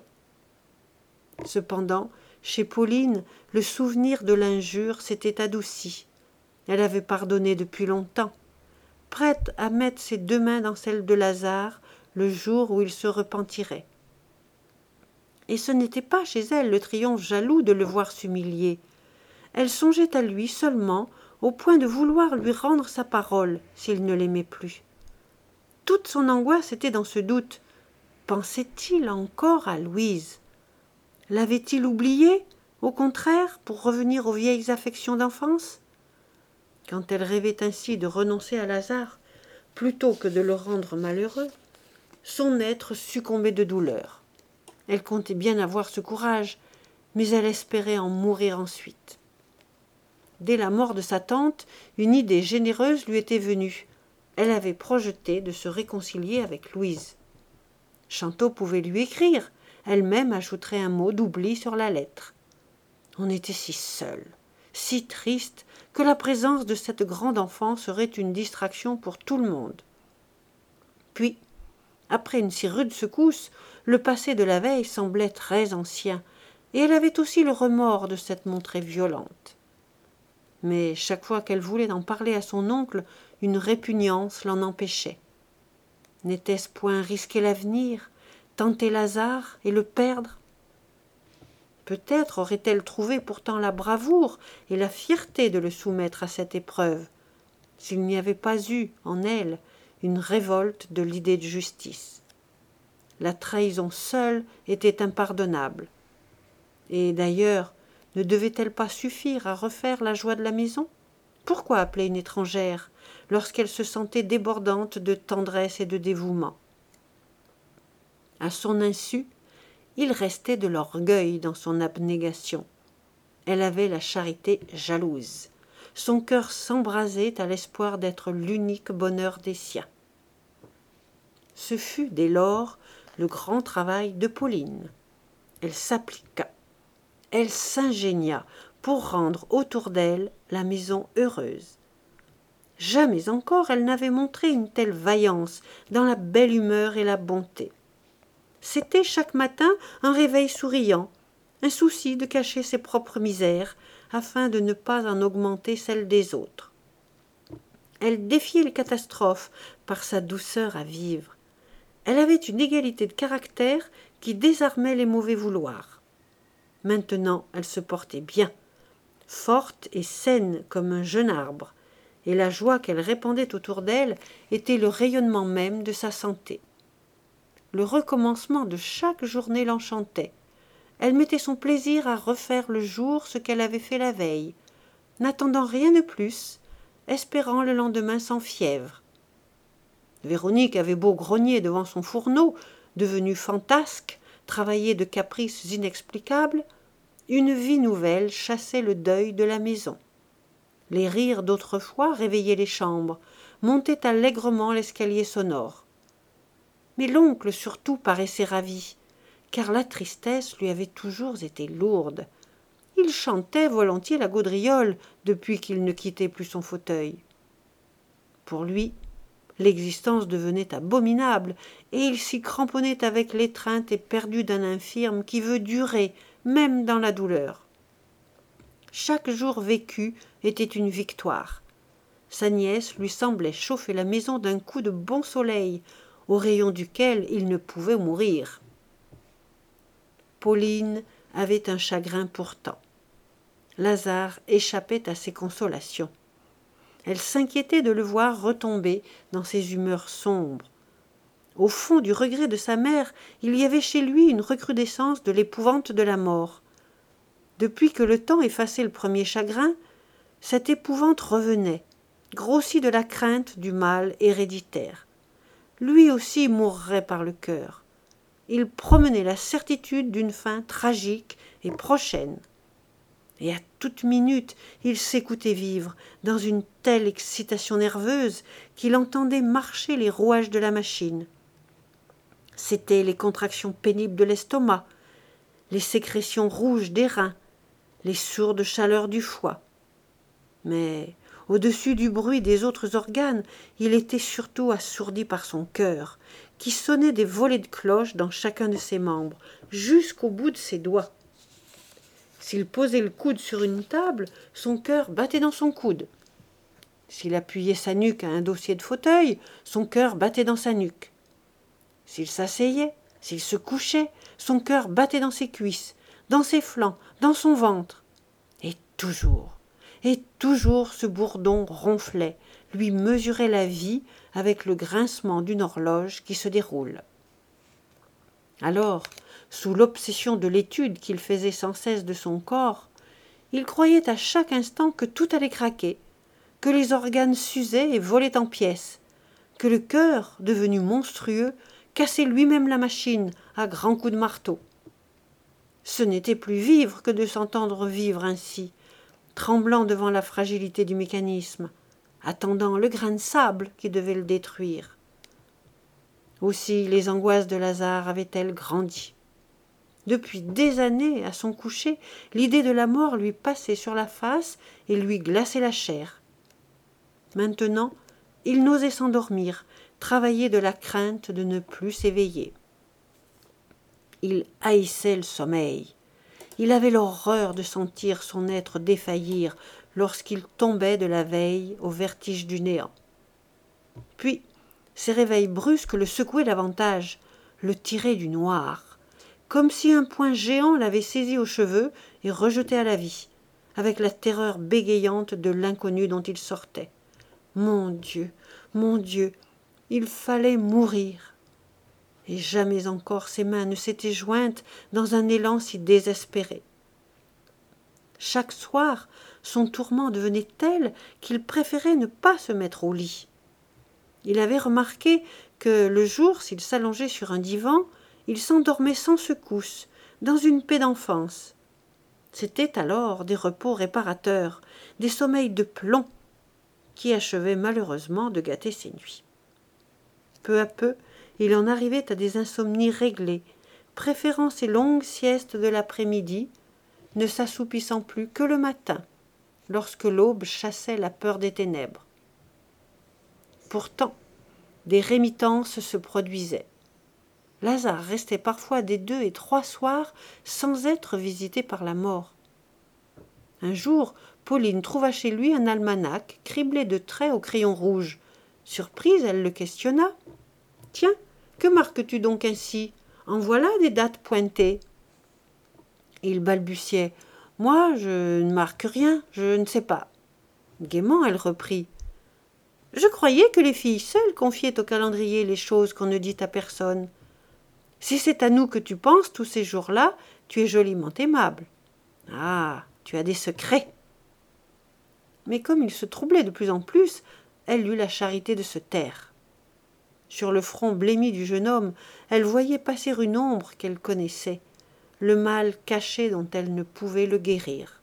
Cependant, chez Pauline, le souvenir de l'injure s'était adouci. Elle avait pardonné depuis longtemps, prête à mettre ses deux mains dans celles de Lazare le jour où il se repentirait. Et ce n'était pas chez elle le triomphe jaloux de le voir s'humilier. Elle songeait à lui seulement au point de vouloir lui rendre sa parole s'il ne l'aimait plus. Toute son angoisse était dans ce doute. Pensait-il encore à Louise? L'avait-il oubliée, au contraire, pour revenir aux vieilles affections d'enfance? Quand elle rêvait ainsi de renoncer à Lazare, plutôt que de le rendre malheureux, son être succombait de douleur. Elle comptait bien avoir ce courage, mais elle espérait en mourir ensuite. Dès la mort de sa tante, une idée généreuse lui était venue. Elle avait projeté de se réconcilier avec Louise. Chantôt pouvait lui écrire, elle-même ajouterait un mot d'oubli sur la lettre. On était si seuls, si triste que la présence de cette grande enfant serait une distraction pour tout le monde. Puis, après une si rude secousse, le passé de la veille semblait très ancien, et elle avait aussi le remords de s'être montrée violente. Mais chaque fois qu'elle voulait en parler à son oncle, une répugnance l'en empêchait. N'était-ce point risquer l'avenir, tenter Lazare et le perdre? Peut-être aurait-elle trouvé pourtant la bravoure et la fierté de le soumettre à cette épreuve, s'il n'y avait pas eu en elle une révolte de l'idée de justice. La trahison seule était impardonnable. Et d'ailleurs, ne devait-elle pas suffire à refaire la joie de la maison? Pourquoi appeler une étrangère lorsqu'elle se sentait débordante de tendresse et de dévouement? À son insu, il restait de l'orgueil dans son abnégation. Elle avait la charité jalouse. Son cœur s'embrasait à l'espoir d'être l'unique bonheur des siens. Ce fut dès lors le grand travail de Pauline. Elle s'appliqua, elle s'ingénia pour rendre autour d'elle la maison heureuse. Jamais encore elle n'avait montré une telle vaillance dans la belle humeur et la bonté. C'était chaque matin un réveil souriant, un souci de cacher ses propres misères, afin de ne pas en augmenter celles des autres. Elle défiait les catastrophes par sa douceur à vivre. Elle avait une égalité de caractère qui désarmait les mauvais vouloirs. Maintenant, elle se portait bien, forte et saine comme un jeune arbre, et la joie qu'elle répandait autour d'elle était le rayonnement même de sa santé. Le recommencement de chaque journée l'enchantait. Elle mettait son plaisir à refaire le jour ce qu'elle avait fait la veille, n'attendant rien de plus, espérant le lendemain sans fièvre. Véronique avait beau grogner devant son fourneau, devenu fantasque, travailler de caprices inexplicables, une vie nouvelle chassait le deuil de la maison. Les rires d'autrefois réveillaient les chambres, montaient allègrement l'escalier sonore. Mais l'oncle surtout paraissait ravi, car la tristesse lui avait toujours été lourde. Il chantait volontiers la gaudriole depuis qu'il ne quittait plus son fauteuil. Pour lui, l'existence devenait abominable, et il s'y cramponnait avec l'étreinte éperdue d'un infirme qui veut durer, même dans la douleur. Chaque jour vécu était une victoire. Sa nièce lui semblait chauffer la maison d'un coup de bon soleil, au rayon duquel il ne pouvait mourir. Pauline avait un chagrin pourtant. Lazare échappait à ses consolations. Elle s'inquiétait de le voir retomber dans ses humeurs sombres. Au fond du regret de sa mère, il y avait chez lui une recrudescence de l'épouvante de la mort. Depuis que le temps effaçait le premier chagrin, cette épouvante revenait, grossie de la crainte du mal héréditaire. Lui aussi mourrait par le cœur. Il promenait la certitude d'une fin tragique et prochaine. Et à toute minute, il s'écoutait vivre, dans une telle excitation nerveuse qu'il entendait marcher les rouages de la machine. C'étaient les contractions pénibles de l'estomac, les sécrétions rouges des reins, les sourdes chaleurs du foie. Mais, au-dessus du bruit des autres organes, il était surtout assourdi par son cœur, qui sonnait des volées de cloches dans chacun de ses membres, jusqu'au bout de ses doigts. S'il posait le coude sur une table, son cœur battait dans son coude. S'il appuyait sa nuque à un dossier de fauteuil, son cœur battait dans sa nuque. S'il s'asseyait, s'il se couchait, son cœur battait dans ses cuisses, dans ses flancs, dans son ventre. Et toujours, et toujours ce bourdon ronflait, lui mesurait la vie avec le grincement d'une horloge qui se déroule. Alors, sous l'obsession de l'étude qu'il faisait sans cesse de son corps, il croyait à chaque instant que tout allait craquer, que les organes s'usaient et volaient en pièces, que le cœur, devenu monstrueux, cassait lui-même la machine à grands coups de marteau. Ce n'était plus vivre que de s'entendre vivre ainsi, tremblant devant la fragilité du mécanisme, attendant le grain de sable qui devait le détruire. Aussi les angoisses de Lazare avaient-elles grandi. Depuis des années, à son coucher, l'idée de la mort lui passait sur la face et lui glaçait la chair. Maintenant, il n'osait s'endormir, travaillait de la crainte de ne plus s'éveiller. Il haïssait le sommeil. Il avait l'horreur de sentir son être défaillir lorsqu'il tombait de la veille au vertige du néant. Puis, ces réveils brusques le secouaient davantage, le tiraient du noir, comme si un poing géant l'avait saisi aux cheveux et rejeté à la vie, avec la terreur bégayante de l'inconnu dont il sortait. Mon Dieu, mon Dieu, il fallait mourir. Et jamais encore ses mains ne s'étaient jointes dans un élan si désespéré. Chaque soir, son tourment devenait tel qu'il préférait ne pas se mettre au lit. Il avait remarqué que le jour, s'il s'allongeait sur un divan, il s'endormait sans secousse, dans une paix d'enfance. C'étaient alors des repos réparateurs, des sommeils de plomb, qui achevaient malheureusement de gâter ses nuits. Peu à peu, il en arrivait à des insomnies réglées, préférant ses longues siestes de l'après-midi, ne s'assoupissant plus que le matin, lorsque l'aube chassait la peur des ténèbres. Pourtant, des rémittances se produisaient. Lazare restait parfois des deux et trois soirs sans être visité par la mort. Un jour, Pauline trouva chez lui un almanach criblé de traits au crayon rouge. Surprise, elle le questionna. « Tiens, que marques-tu donc ainsi? En voilà des dates pointées. » Il balbutiait. « Moi, je ne marque rien, je ne sais pas. » Gaiement, elle reprit. « Je croyais que les filles seules confiaient au calendrier les choses qu'on ne dit à personne. Si c'est à nous que tu penses tous ces jours-là, tu es joliment aimable. Ah, tu as des secrets. » Mais comme il se troublait de plus en plus, elle eut la charité de se taire. Sur le front blêmi du jeune homme, elle voyait passer une ombre qu'elle connaissait, le mal caché dont elle ne pouvait le guérir.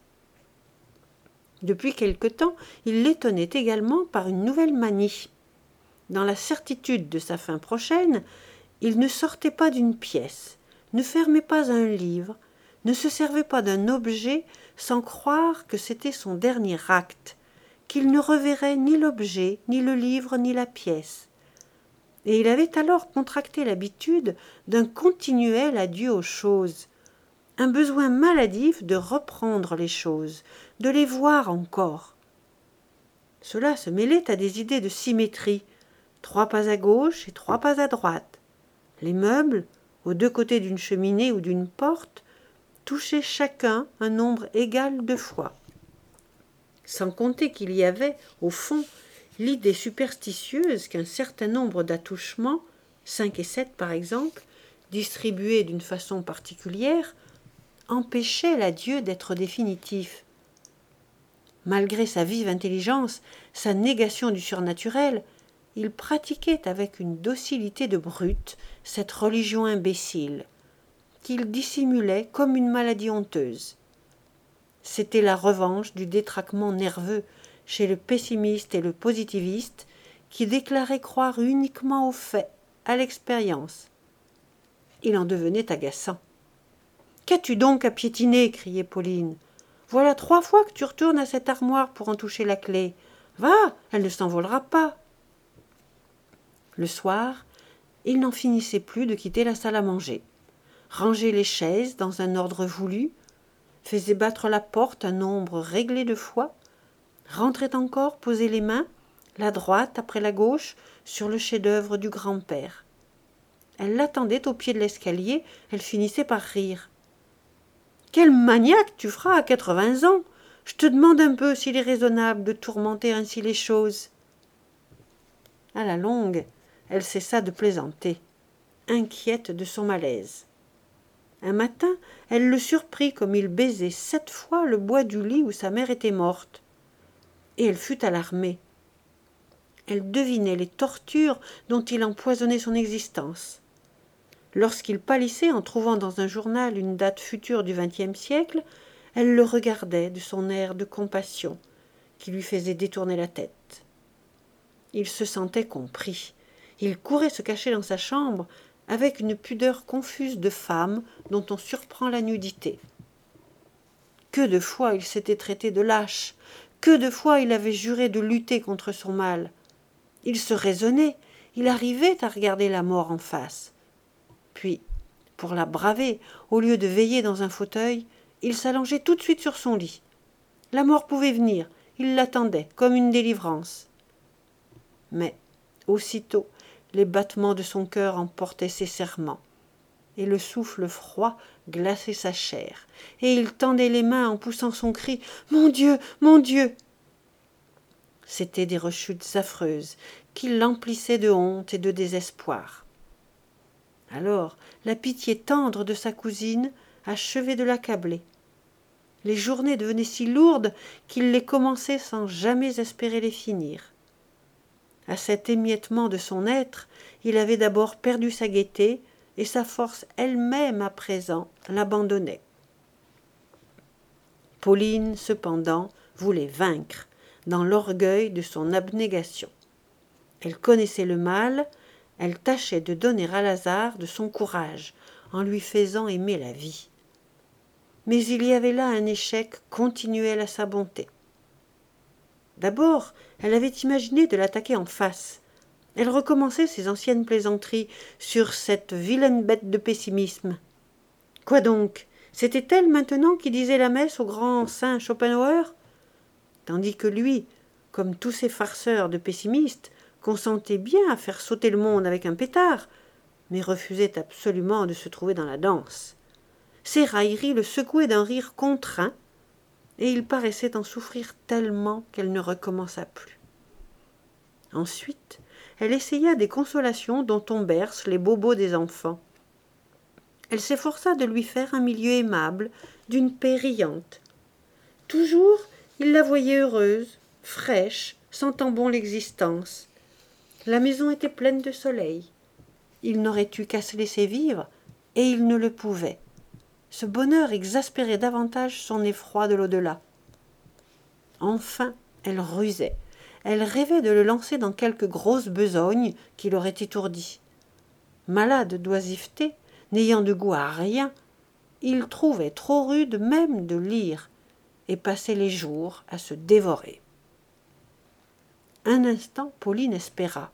Depuis quelque temps, il l'étonnait également par une nouvelle manie. Dans la certitude de sa fin prochaine, il ne sortait pas d'une pièce, ne fermait pas un livre, ne se servait pas d'un objet sans croire que c'était son dernier acte, qu'il ne reverrait ni l'objet, ni le livre, ni la pièce. Et il avait alors contracté l'habitude d'un continuel adieu aux choses, un besoin maladif de reprendre les choses, de les voir encore. Cela se mêlait à des idées de symétrie, trois pas à gauche et trois pas à droite. Les meubles, aux deux côtés d'une cheminée ou d'une porte, touchaient chacun un nombre égal de fois. Sans compter qu'il y avait, au fond, l'idée superstitieuse qu'un certain nombre d'attouchements, cinq et sept par exemple, distribués d'une façon particulière, empêchaient l'adieu d'être définitif. Malgré sa vive intelligence, sa négation du surnaturel, il pratiquait avec une docilité de brute cette religion imbécile, qu'il dissimulait comme une maladie honteuse. C'était la revanche du détraquement nerveux chez le pessimiste et le positiviste qui déclaraient croire uniquement aux faits, à l'expérience. Il en devenait agaçant. « Qu'as-tu donc à piétiner » criait Pauline. « Voilà trois fois que tu retournes à cette armoire pour en toucher la clé. Va, elle ne s'envolera pas. » Le soir, il n'en finissait plus de quitter la salle à manger, rangeait les chaises dans un ordre voulu, faisait battre la porte un nombre réglé de fois, rentrait encore poser les mains, la droite après la gauche, sur le chef-d'œuvre du grand-père. Elle l'attendait au pied de l'escalier, elle finissait par rire. « Quel maniaque tu feras à quatre-vingts ans! Je te demande un peu s'il est raisonnable de tourmenter ainsi les choses. » À la longue, elle cessa de plaisanter, inquiète de son malaise. Un matin, elle le surprit comme il baisait sept fois le bois du lit où sa mère était morte. Et elle fut alarmée. Elle devinait les tortures dont il empoisonnait son existence. Lorsqu'il pâlissait en trouvant dans un journal une date future du vingtième siècle, elle le regardait de son air de compassion qui lui faisait détourner la tête. Il se sentait compris. Il courait se cacher dans sa chambre, avec une pudeur confuse de femme dont on surprend la nudité. Que de fois il s'était traité de lâche, que de fois il avait juré de lutter contre son mal. Il se raisonnait, il arrivait à regarder la mort en face. Puis, pour la braver, au lieu de veiller dans un fauteuil, il s'allongeait tout de suite sur son lit. La mort pouvait venir, il l'attendait, comme une délivrance. Mais, aussitôt, les battements de son cœur emportaient ses serments, et le souffle froid glaçait sa chair, et il tendait les mains en poussant son cri « Mon Dieu, mon Dieu !» C'étaient des rechutes affreuses qui l'emplissaient de honte et de désespoir. Alors, la pitié tendre de sa cousine achevait de l'accabler. Les journées devenaient si lourdes qu'il les commençait sans jamais espérer les finir. À cet émiettement de son être, il avait d'abord perdu sa gaieté, et sa force elle-même à présent l'abandonnait. Pauline, cependant, voulait vaincre, dans l'orgueil de son abnégation. Elle connaissait le mal, elle tâchait de donner à Lazare de son courage, en lui faisant aimer la vie. Mais il y avait là un échec continuel à sa bonté. D'abord, elle avait imaginé de l'attaquer en face. Elle recommençait ses anciennes plaisanteries sur cette vilaine bête de pessimisme. Quoi donc? C'était elle maintenant qui disait la messe au grand saint Schopenhauer? Tandis que lui, comme tous ces farceurs de pessimistes, consentait bien à faire sauter le monde avec un pétard, mais refusait absolument de se trouver dans la danse. Ses railleries le secouaient d'un rire contraint, et il paraissait en souffrir tellement qu'elle ne recommença plus. Ensuite, elle essaya des consolations dont on berce les bobos des enfants. Elle s'efforça de lui faire un milieu aimable, d'une paix riante. Toujours, il la voyait heureuse, fraîche, sentant bon l'existence. La maison était pleine de soleil. Il n'aurait eu qu'à se laisser vivre, et il ne le pouvait. Ce bonheur exaspérait davantage son effroi de l'au-delà. Enfin, elle rusait. Elle rêvait de le lancer dans quelque grosse besogne qui l'aurait étourdi. Malade d'oisiveté, n'ayant de goût à rien, il trouvait trop rude même de lire, et passait les jours à se dévorer. Un instant, Pauline espéra.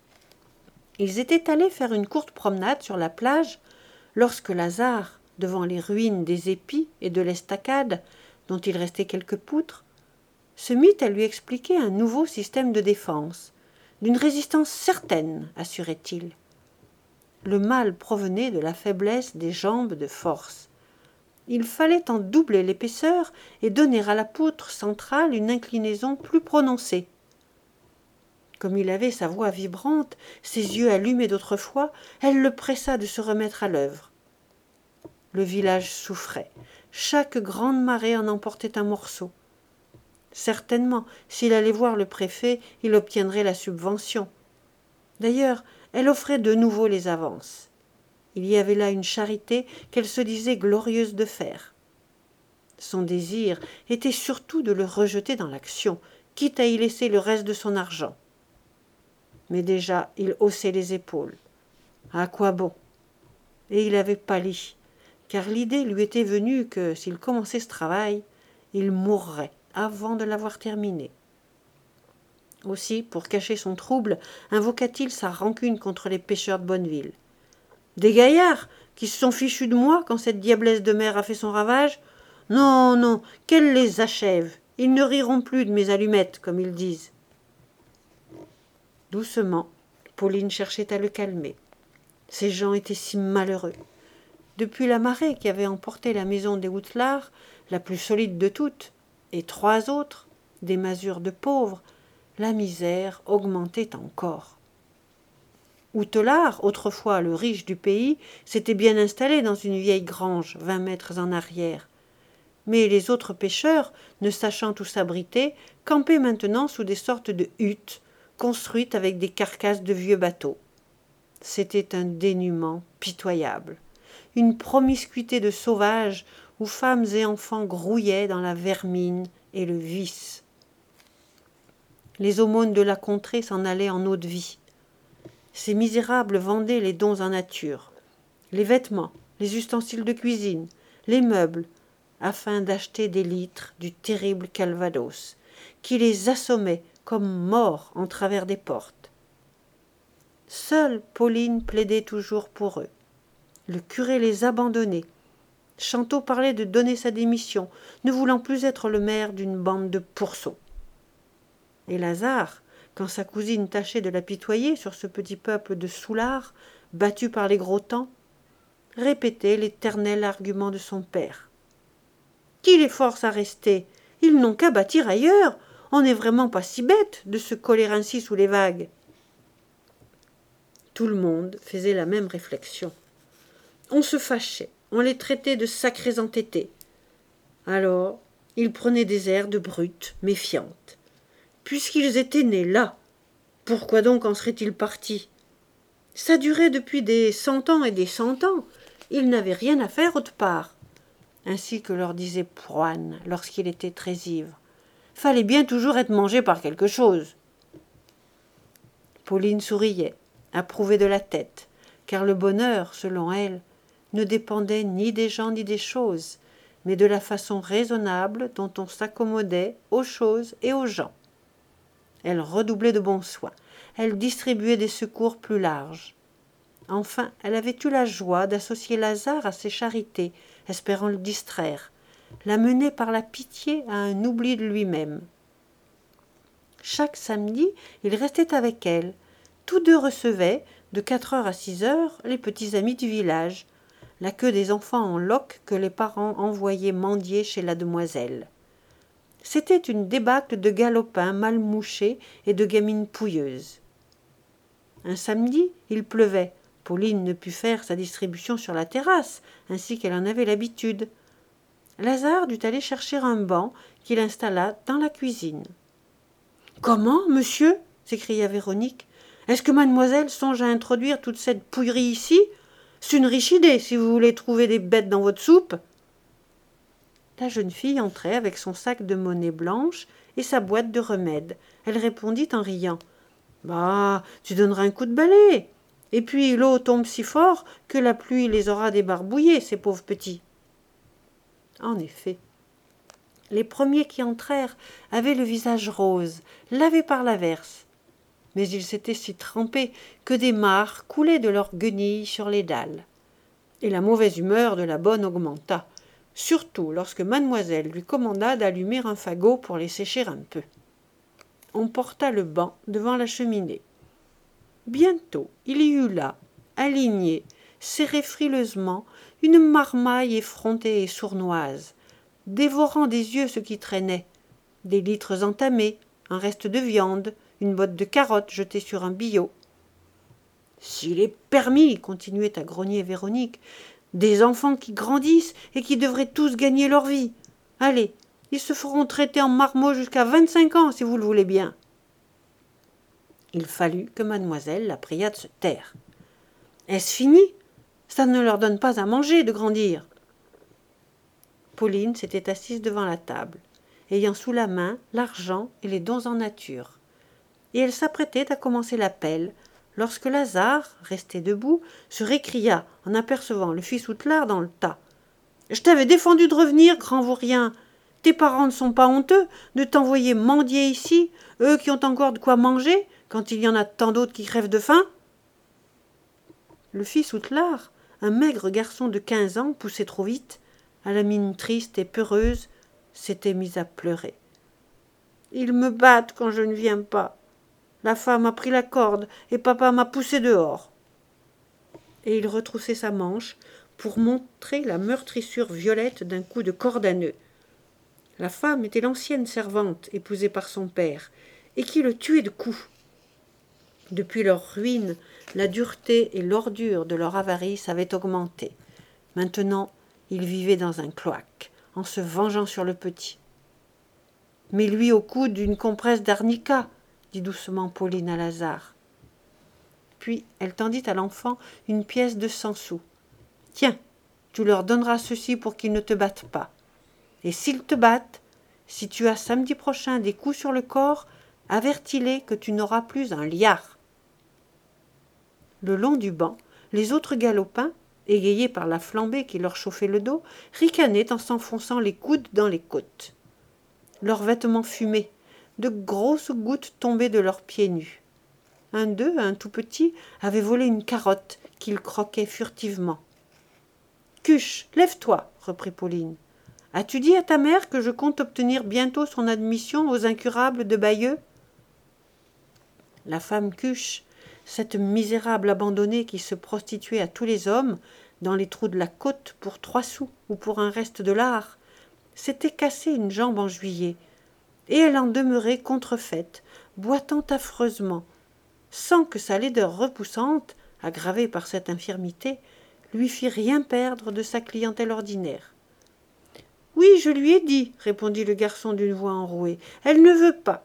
Ils étaient allés faire une courte promenade sur la plage, lorsque Lazare, devant les ruines des épis et de l'estacade, dont il restait quelques poutres, se mit à lui expliquer un nouveau système de défense, d'une résistance certaine, assurait-il. Le mal provenait de la faiblesse des jambes de force. Il fallait en doubler l'épaisseur et donner à la poutre centrale une inclinaison plus prononcée. Comme il avait sa voix vibrante, ses yeux allumés d'autrefois, elle le pressa de se remettre à l'œuvre. Le village souffrait. Chaque grande marée en emportait un morceau. Certainement, s'il allait voir le préfet, il obtiendrait la subvention. D'ailleurs, elle offrait de nouveau les avances. Il y avait là une charité qu'elle se disait glorieuse de faire. Son désir était surtout de le rejeter dans l'action, quitte à y laisser le reste de son argent. Mais déjà, il haussait les épaules. À quoi bon? Et il avait pâli, car l'idée lui était venue que, s'il commençait ce travail, il mourrait avant de l'avoir terminé. Aussi, pour cacher son trouble, invoqua-t-il sa rancune contre les pêcheurs de Bonneville. Des gaillards qui se sont fichus de moi quand cette diablesse de mer a fait son ravage? Non, non, qu'elle les achève. Ils ne riront plus de mes allumettes, comme ils disent. Doucement, Pauline cherchait à le calmer. Ces gens étaient si malheureux. Depuis la marée qui avait emporté la maison des Outelards, la plus solide de toutes, et trois autres, des masures de pauvres, la misère augmentait encore. Outelard, autrefois le riche du pays, s'était bien installé dans une vieille grange, vingt mètres en arrière. Mais les autres pêcheurs, ne sachant où s'abriter, campaient maintenant sous des sortes de huttes, construites avec des carcasses de vieux bateaux. C'était un dénuement pitoyable, une promiscuité de sauvages où femmes et enfants grouillaient dans la vermine et le vice. Les aumônes de la contrée s'en allaient en eau de vie. Ces misérables vendaient les dons en nature, les vêtements, les ustensiles de cuisine, les meubles, afin d'acheter des litres du terrible Calvados, qui les assommait comme morts en travers des portes. Seule Pauline plaidait toujours pour eux. Le curé les abandonnait. Chantot parlait de donner sa démission, ne voulant plus être le maire d'une bande de pourceaux. Et Lazare, quand sa cousine tâchait de l'apitoyer sur ce petit peuple de soulards, battu par les gros temps, répétait l'éternel argument de son père. Qui les force à rester? Ils n'ont qu'à bâtir ailleurs. On n'est vraiment pas si bête de se coller ainsi sous les vagues. Tout le monde faisait la même réflexion. On se fâchait, on les traitait de sacrés entêtés. Alors, ils prenaient des airs de brutes méfiantes. Puisqu'ils étaient nés là, pourquoi donc en seraient-ils partis? Ça durait depuis des cent ans et des cent ans. Ils n'avaient rien à faire autre part. Ainsi que leur disait Proine lorsqu'il était très ivre. Fallait bien toujours être mangé par quelque chose. Pauline souriait, approuvait de la tête, car le bonheur, selon elle, ne dépendait ni des gens ni des choses, mais de la façon raisonnable dont on s'accommodait aux choses et aux gens. Elle redoublait de bons soins, elle distribuait des secours plus larges. Enfin, elle avait eu la joie d'associer Lazare à ses charités, espérant le distraire, l'amener par la pitié à un oubli de lui-même. Chaque samedi, il restait avec elle. Tous deux recevaient, de quatre heures à six heures, les petits amis du village, la queue des enfants en loques que les parents envoyaient mendier chez la demoiselle. C'était une débâcle de galopins mal mouchés et de gamines pouilleuses. Un samedi, il pleuvait. Pauline ne put faire sa distribution sur la terrasse, ainsi qu'elle en avait l'habitude. Lazare dut aller chercher un banc qu'il installa dans la cuisine. « Comment, monsieur ?» s'écria Véronique. « Est-ce que mademoiselle songe à introduire toute cette pouillerie ici? C'est une riche idée, si vous voulez trouver des bêtes dans votre soupe. » La jeune fille entrait avec son sac de monnaie blanche et sa boîte de remèdes. Elle répondit en riant. « Bah, tu donneras un coup de balai. Et puis l'eau tombe si fort que la pluie les aura débarbouillés, ces pauvres petits. » En effet, les premiers qui entrèrent avaient le visage rose, lavé par l'averse. Mais ils s'étaient si trempés que des mares coulaient de leurs guenilles sur les dalles. Et la mauvaise humeur de la bonne augmenta, surtout lorsque mademoiselle lui commanda d'allumer un fagot pour les sécher un peu. On porta le banc devant la cheminée. Bientôt, il y eut là, alignée, serrée frileusement, une marmaille effrontée et sournoise, dévorant des yeux ce qui traînait, des litres entamés, un reste de viande, une botte de carottes jetée sur un billot. « S'il est permis, continuait à grogner Véronique, des enfants qui grandissent et qui devraient tous gagner leur vie. Allez, ils se feront traiter en marmot jusqu'à vingt-cinq ans, si vous le voulez bien. » Il fallut que mademoiselle la priât de se taire. « Est-ce fini? Ça ne leur donne pas à manger de grandir. » Pauline s'était assise devant la table, ayant sous la main l'argent et les dons en nature. Et elle s'apprêtait à commencer l'appel, lorsque Lazare, resté debout, se récria en apercevant le fils Outelard dans le tas. « Je t'avais défendu de revenir, grand vaurien. Tes parents ne sont pas honteux de t'envoyer mendier ici, eux qui ont encore de quoi manger, quand il y en a tant d'autres qui crèvent de faim. » Le fils Outelard, un maigre garçon de quinze ans poussé trop vite, à la mine triste et peureuse, s'était mis à pleurer. « Ils me battent quand je ne viens pas. La femme a pris la corde et papa m'a poussé dehors. » Et il retroussait sa manche pour montrer la meurtrissure violette d'un coup de corde à nœud. La femme était l'ancienne servante épousée par son père et qui le tuait de coups. Depuis leur ruine, la dureté et l'ordure de leur avarice avaient augmenté. Maintenant, ils vivaient dans un cloaque, en se vengeant sur le petit. « Mets-lui au coude une compresse d'arnica, » dit doucement Pauline à Lazare. Puis elle tendit à l'enfant une pièce de cent sous. « Tiens, tu leur donneras ceci pour qu'ils ne te battent pas. Et s'ils te battent, si tu as samedi prochain des coups sur le corps, avertis-les que tu n'auras plus un liard. » Le long du banc, les autres galopins, égayés par la flambée qui leur chauffait le dos, ricanaient en s'enfonçant les coudes dans les côtes. Leurs vêtements fumaient, de grosses gouttes tombaient de leurs pieds nus. Un d'eux, un tout petit, avait volé une carotte qu'il croquait furtivement. « Cuche, lève-toi, reprit Pauline. As-tu dit à ta mère que je compte obtenir bientôt son admission aux incurables de Bayeux ?» La femme Cuche, cette misérable abandonnée qui se prostituait à tous les hommes, dans les trous de la côte, pour trois sous ou pour un reste de lard, s'était cassé une jambe en juillet, et elle en demeurait contrefaite, boitant affreusement, sans que sa laideur repoussante, aggravée par cette infirmité, lui fit rien perdre de sa clientèle ordinaire. « Oui, je lui ai dit, répondit le garçon d'une voix enrouée. Elle ne veut pas.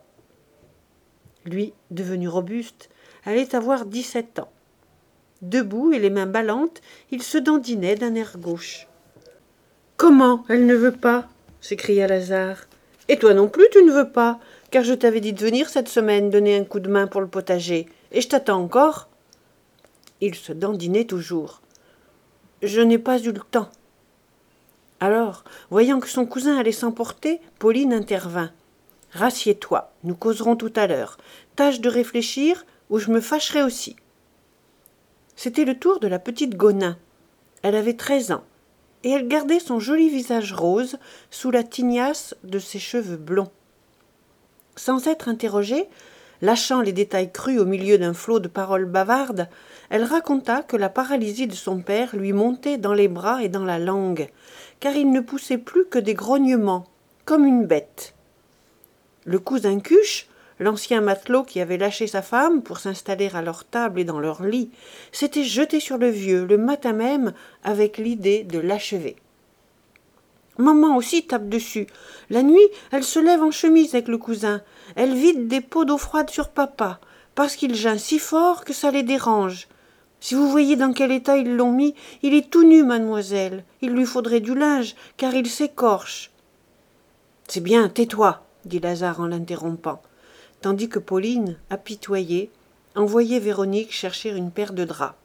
Lui, devenu robuste, allait avoir dix-sept ans. Debout et les mains ballantes, il se dandinait d'un air gauche. « Comment, elle ne veut pas ?» s'écria Lazare. « Et toi non plus, tu ne veux pas, car je t'avais dit de venir cette semaine donner un coup de main pour le potager, et je t'attends encore. » Il se dandinait toujours. « Je n'ai pas eu le temps. » Alors, voyant que son cousin allait s'emporter, Pauline intervint. « Rassieds-toi, nous causerons tout à l'heure. Tâche de réfléchir, ou je me fâcherai aussi. » C'était le tour de la petite Gonin. Elle avait treize ans, et elle gardait son joli visage rose sous la tignasse de ses cheveux blonds. Sans être interrogée, lâchant les détails crus au milieu d'un flot de paroles bavardes, elle raconta que la paralysie de son père lui montait dans les bras et dans la langue, car il ne poussait plus que des grognements, comme une bête. Le cousin Cuche, l'ancien matelot qui avait lâché sa femme pour s'installer à leur table et dans leur lit, s'était jeté sur le vieux le matin même avec l'idée de l'achever. Maman aussi tape dessus. La nuit, elle se lève en chemise avec le cousin. Elle vide des pots d'eau froide sur papa, parce qu'il geint si fort que ça les dérange. Si vous voyez dans quel état ils l'ont mis, il est tout nu, mademoiselle. Il lui faudrait du linge, car il s'écorche. C'est bien, tais-toi, dit Lazare en l'interrompant, tandis que Pauline, apitoyée, envoyait Véronique chercher une paire de draps.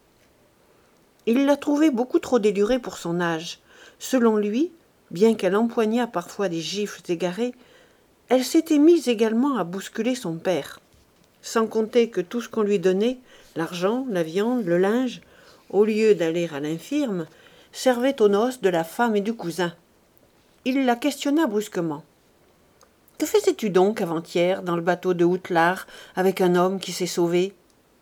Il la trouvait beaucoup trop délurée pour son âge. Selon lui, bien qu'elle empoignât parfois des gifles égarées, elle s'était mise également à bousculer son père, sans compter que tout ce qu'on lui donnait, l'argent, la viande, le linge, au lieu d'aller à l'infirme, servait aux noces de la femme et du cousin. Il la questionna brusquement. « Que faisais-tu donc avant-hier dans le bateau de Outelard avec un homme qui s'est sauvé ?»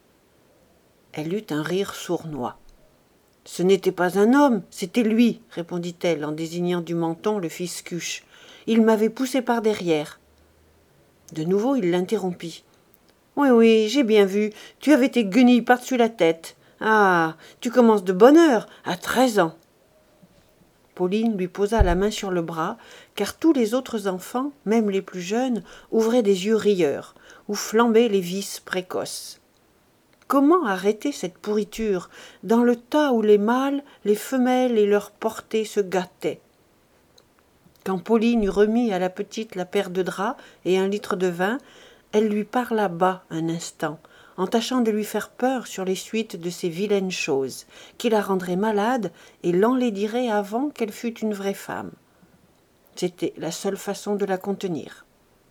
Elle eut un rire sournois. « Ce n'était pas un homme, c'était lui, répondit-elle en désignant du menton le fils Cuche. Il m'avait poussé par derrière. De nouveau, il l'interrompit. Oui, oui, j'ai bien vu, tu avais tes guenilles par-dessus la tête. Ah, tu commences de bonne heure, à treize ans. Pauline lui posa la main sur le bras, car tous les autres enfants, même les plus jeunes, ouvraient des yeux rieurs, où flambaient les vices précoces. Comment arrêter cette pourriture, dans le tas où les mâles, les femelles et leurs portées se gâtaient? Quand Pauline eut remis à la petite la paire de draps et un litre de vin, elle lui parla bas un instant, en tâchant de lui faire peur sur les suites de ces vilaines choses, qui la rendraient malade et l'enlaidiraient avant qu'elle fût une vraie femme. C'était la seule façon de la contenir.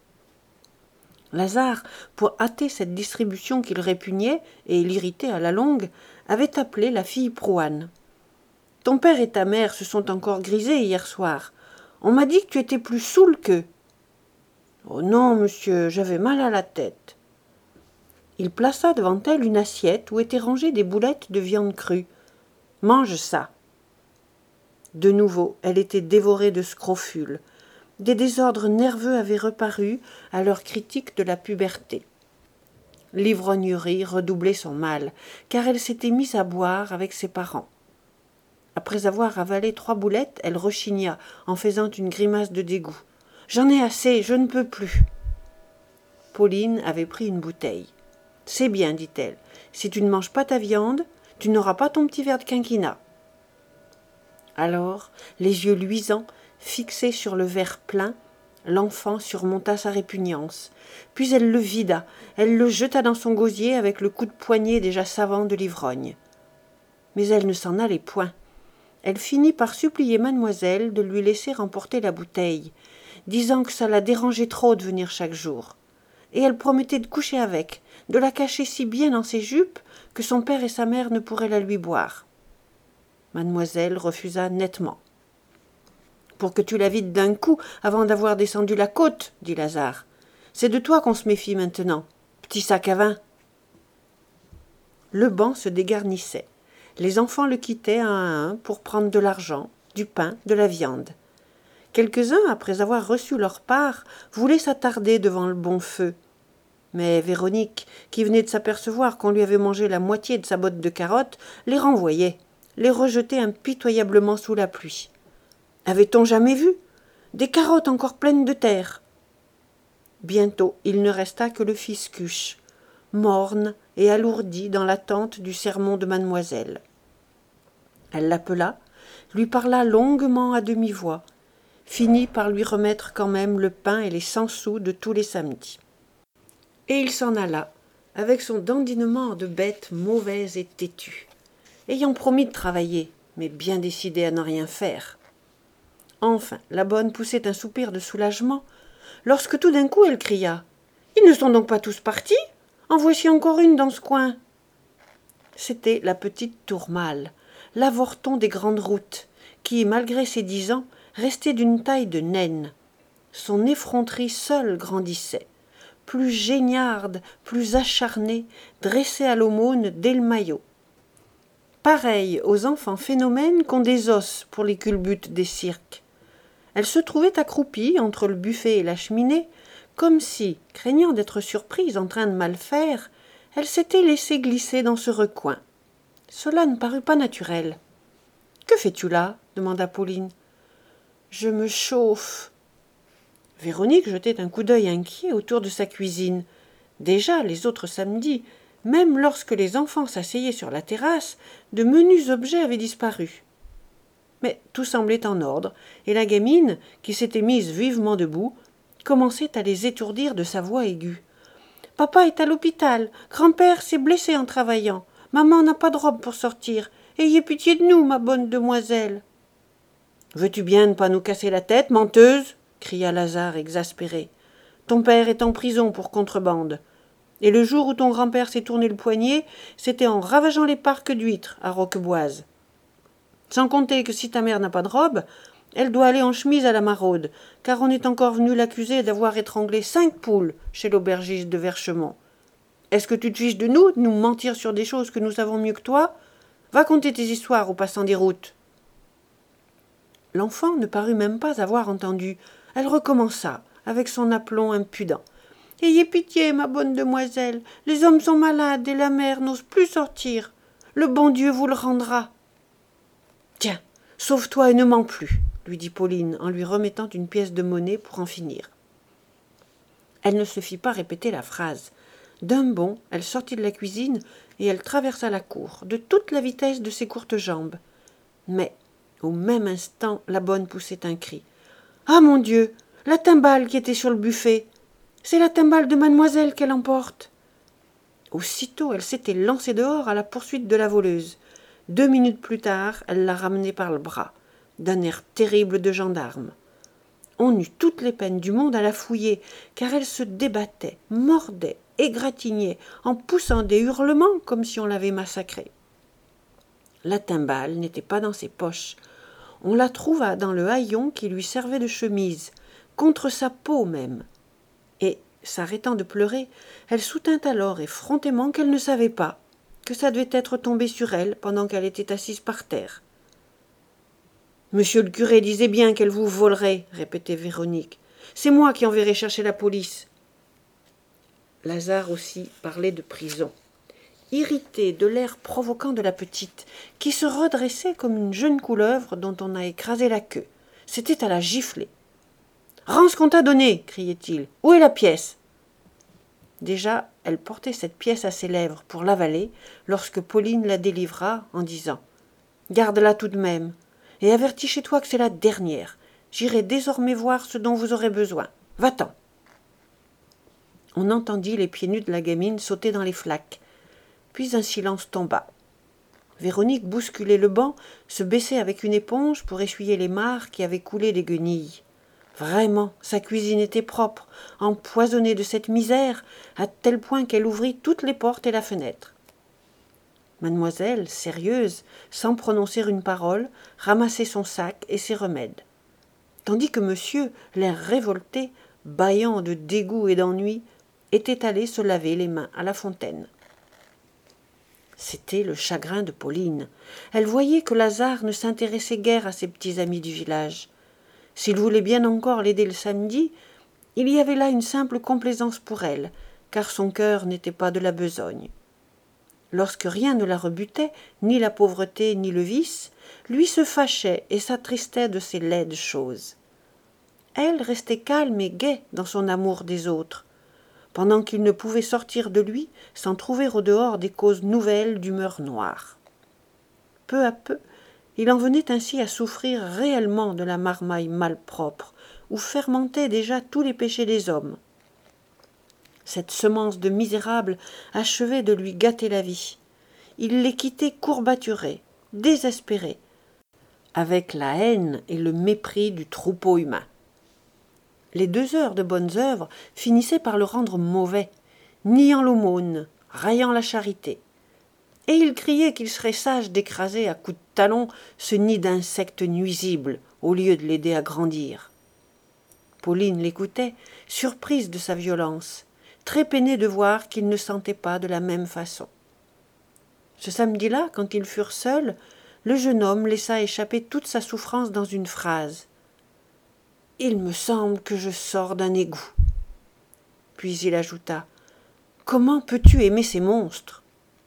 Lazare, pour hâter cette distribution qu'il répugnait et l'irritait à la longue, avait appelé la fille Prouane. « Ton père et ta mère se sont encore grisés hier soir. On m'a dit que tu étais plus saoul qu'eux. »« Oh non, monsieur, j'avais mal à la tête. » Il plaça devant elle une assiette où étaient rangées des boulettes de viande crue. « Mange ça. » De nouveau, elle était dévorée de scrofules. Des désordres nerveux avaient reparu à l'heure critique de la puberté. L'ivrognerie redoublait son mal, car elle s'était mise à boire avec ses parents. Après avoir avalé trois boulettes, elle rechigna en faisant une grimace de dégoût. « J'en ai assez, je ne peux plus. » Pauline avait pris une bouteille. « C'est bien, dit-elle. Si tu ne manges pas ta viande, tu n'auras pas ton petit verre de quinquina. » Alors, les yeux luisants, fixés sur le verre plein, L'enfant surmonta sa répugnance. Puis elle le vida, elle le jeta dans son gosier avec le coup de poignet déjà savant de l'ivrogne. Mais elle ne s'en allait point. Elle finit par supplier mademoiselle de lui laisser emporter la bouteille, disant que ça la dérangeait trop de venir chaque jour. Et elle promettait de coucher avec, de la cacher si bien dans ses jupes que son père et sa mère ne pourraient la lui boire. Mademoiselle refusa nettement. « Pour que tu la vides d'un coup avant d'avoir descendu la côte, dit Lazare. C'est de toi qu'on se méfie maintenant, petit sac à vin. » Le banc se dégarnissait. Les enfants le quittaient un à un pour prendre de l'argent, du pain, de la viande. Quelques-uns, après avoir reçu leur part, voulaient s'attarder devant le bon feu. Mais Véronique, qui venait de s'apercevoir qu'on lui avait mangé la moitié de sa botte de carottes, les renvoyait, les rejetait impitoyablement sous la pluie. Avait-on jamais vu? Des carottes encore pleines de terre. Bientôt, il ne resta que le fils Cuche, morne et alourdi dans l'attente du sermon de mademoiselle. Elle l'appela, lui parla longuement à demi-voix, finit par lui remettre quand même le pain et les cent sous de tous les samedis. Et il s'en alla, avec son dandinement de bête mauvaise et têtue, ayant promis de travailler, mais bien décidé à ne rien faire. Enfin, la bonne poussait un soupir de soulagement, lorsque tout d'un coup elle cria « Ils ne sont donc pas tous partis? En voici encore une dans ce coin !» C'était la petite Tourmalle, l'avorton des grandes routes, qui, malgré ses dix ans, restait d'une taille de naine. Son effronterie seule grandissait. Plus géniarde, plus acharnée, dressée à l'aumône dès le maillot. Pareille aux enfants phénomènes qu'ont des os pour les culbutes des cirques. Elle se trouvait accroupie entre le buffet et la cheminée, comme si, craignant d'être surprise en train de mal faire, elle s'était laissée glisser dans ce recoin. Cela ne parut pas naturel. « Que fais-tu là » demanda Pauline. « Je me chauffe. » Véronique jetait un coup d'œil inquiet autour de sa cuisine. Déjà, les autres samedis, même lorsque les enfants s'asseyaient sur la terrasse, de menus objets avaient disparu. Mais tout semblait en ordre, et la gamine, qui s'était mise vivement debout, commençait à les étourdir de sa voix aiguë. « Papa est à l'hôpital, grand-père s'est blessé en travaillant, maman n'a pas de robe pour sortir, ayez pitié de nous, ma bonne demoiselle. »« Veux-tu bien ne pas nous casser la tête, menteuse ?» cria Lazare exaspéré. « Ton père est en prison pour contrebande. Et le jour où ton grand-père s'est tourné le poignet, c'était en ravageant les parcs d'huîtres à Roqueboise. Sans compter que si ta mère n'a pas de robe, elle doit aller en chemise à la maraude, car on est encore venu l'accuser d'avoir étranglé cinq poules chez l'aubergiste de Verchemont. Est-ce que tu te fiches de nous, de nous mentir sur des choses que nous savons mieux que toi? Va conter tes histoires aux passants des routes. » L'enfant ne parut même pas avoir entendu. Elle recommença, avec son aplomb impudent. « Ayez pitié, ma bonne demoiselle, les hommes sont malades et la mère n'ose plus sortir. Le bon Dieu vous le rendra. »« Tiens, sauve-toi et ne mens plus, » lui dit Pauline en lui remettant une pièce de monnaie pour en finir. Elle ne se fit pas répéter la phrase. D'un bond, elle sortit de la cuisine et elle traversa la cour, de toute la vitesse de ses courtes jambes. Mais, au même instant, la bonne poussait un cri. « Ah, mon Dieu, la timbale qui était sur le buffet! C'est la timbale de mademoiselle qu'elle emporte !» Aussitôt, elle s'était lancée dehors à la poursuite de la voleuse. Deux minutes plus tard, elle la ramenait par le bras, d'un air terrible de gendarme. On eut toutes les peines du monde à la fouiller, car elle se débattait, mordait, égratignait, en poussant des hurlements comme si on l'avait massacrée. La timbale n'était pas dans ses poches. On la trouva dans le haillon qui lui servait de chemise, contre sa peau même. Et, s'arrêtant de pleurer, elle soutint alors effrontément qu'elle ne savait pas, que ça devait être tombé sur elle pendant qu'elle était assise par terre. « Monsieur le curé disait bien qu'elle vous volerait, » répétait Véronique. « C'est moi qui enverrai chercher la police. » Lazare aussi parlait de prison. Irrité de l'air provoquant de la petite, qui se redressait comme une jeune couleuvre dont on a écrasé la queue. C'était à la gifler. « Rends ce qu'on t'a donné !» criait-il. « Où est la pièce ?» Déjà, elle portait cette pièce à ses lèvres pour l'avaler, lorsque Pauline la délivra en disant « Garde-la tout de même, et avertis chez toi que c'est la dernière. J'irai désormais voir ce dont vous aurez besoin. Va-t'en !» On entendit les pieds nus de la gamine sauter dans les flaques. Puis un silence tomba. Véronique bousculait le banc, se baissait avec une éponge pour essuyer les mares qui avaient coulé des guenilles. Vraiment, sa cuisine était propre, empoisonnée de cette misère, à tel point qu'elle ouvrit toutes les portes et la fenêtre. Mademoiselle, sérieuse, sans prononcer une parole, ramassait son sac et ses remèdes. Tandis que monsieur, l'air révolté, bâillant de dégoût et d'ennui, était allé se laver les mains à la fontaine. C'était le chagrin de Pauline. Elle voyait que Lazare ne s'intéressait guère à ses petits amis du village. S'il voulait bien encore l'aider le samedi, il y avait là une simple complaisance pour elle, car son cœur n'était pas de la besogne. Lorsque rien ne la rebutait, ni la pauvreté ni le vice, lui se fâchait et s'attristait de ces laides choses. Elle restait calme et gaie dans son amour des autres, pendant qu'il ne pouvait sortir de lui sans trouver au dehors des causes nouvelles d'humeur noire. Peu à peu, il en venait ainsi à souffrir réellement de la marmaille malpropre, où fermentaient déjà tous les péchés des hommes. Cette semence de misérable achevait de lui gâter la vie. Il les quittait courbaturés, désespérés, avec la haine et le mépris du troupeau humain. Les deux heures de bonnes œuvres finissaient par le rendre mauvais, niant l'aumône, raillant la charité. Et il criait qu'il serait sage d'écraser à coups de talon ce nid d'insectes nuisibles, au lieu de l'aider à grandir. Pauline l'écoutait, surprise de sa violence, très peinée de voir qu'il ne sentait pas de la même façon. Ce samedi-là, quand ils furent seuls, le jeune homme laissa échapper toute sa souffrance dans une phrase. « Il me semble que je sors d'un égout. » Puis il ajouta. « Comment peux-tu aimer ces monstres ?»«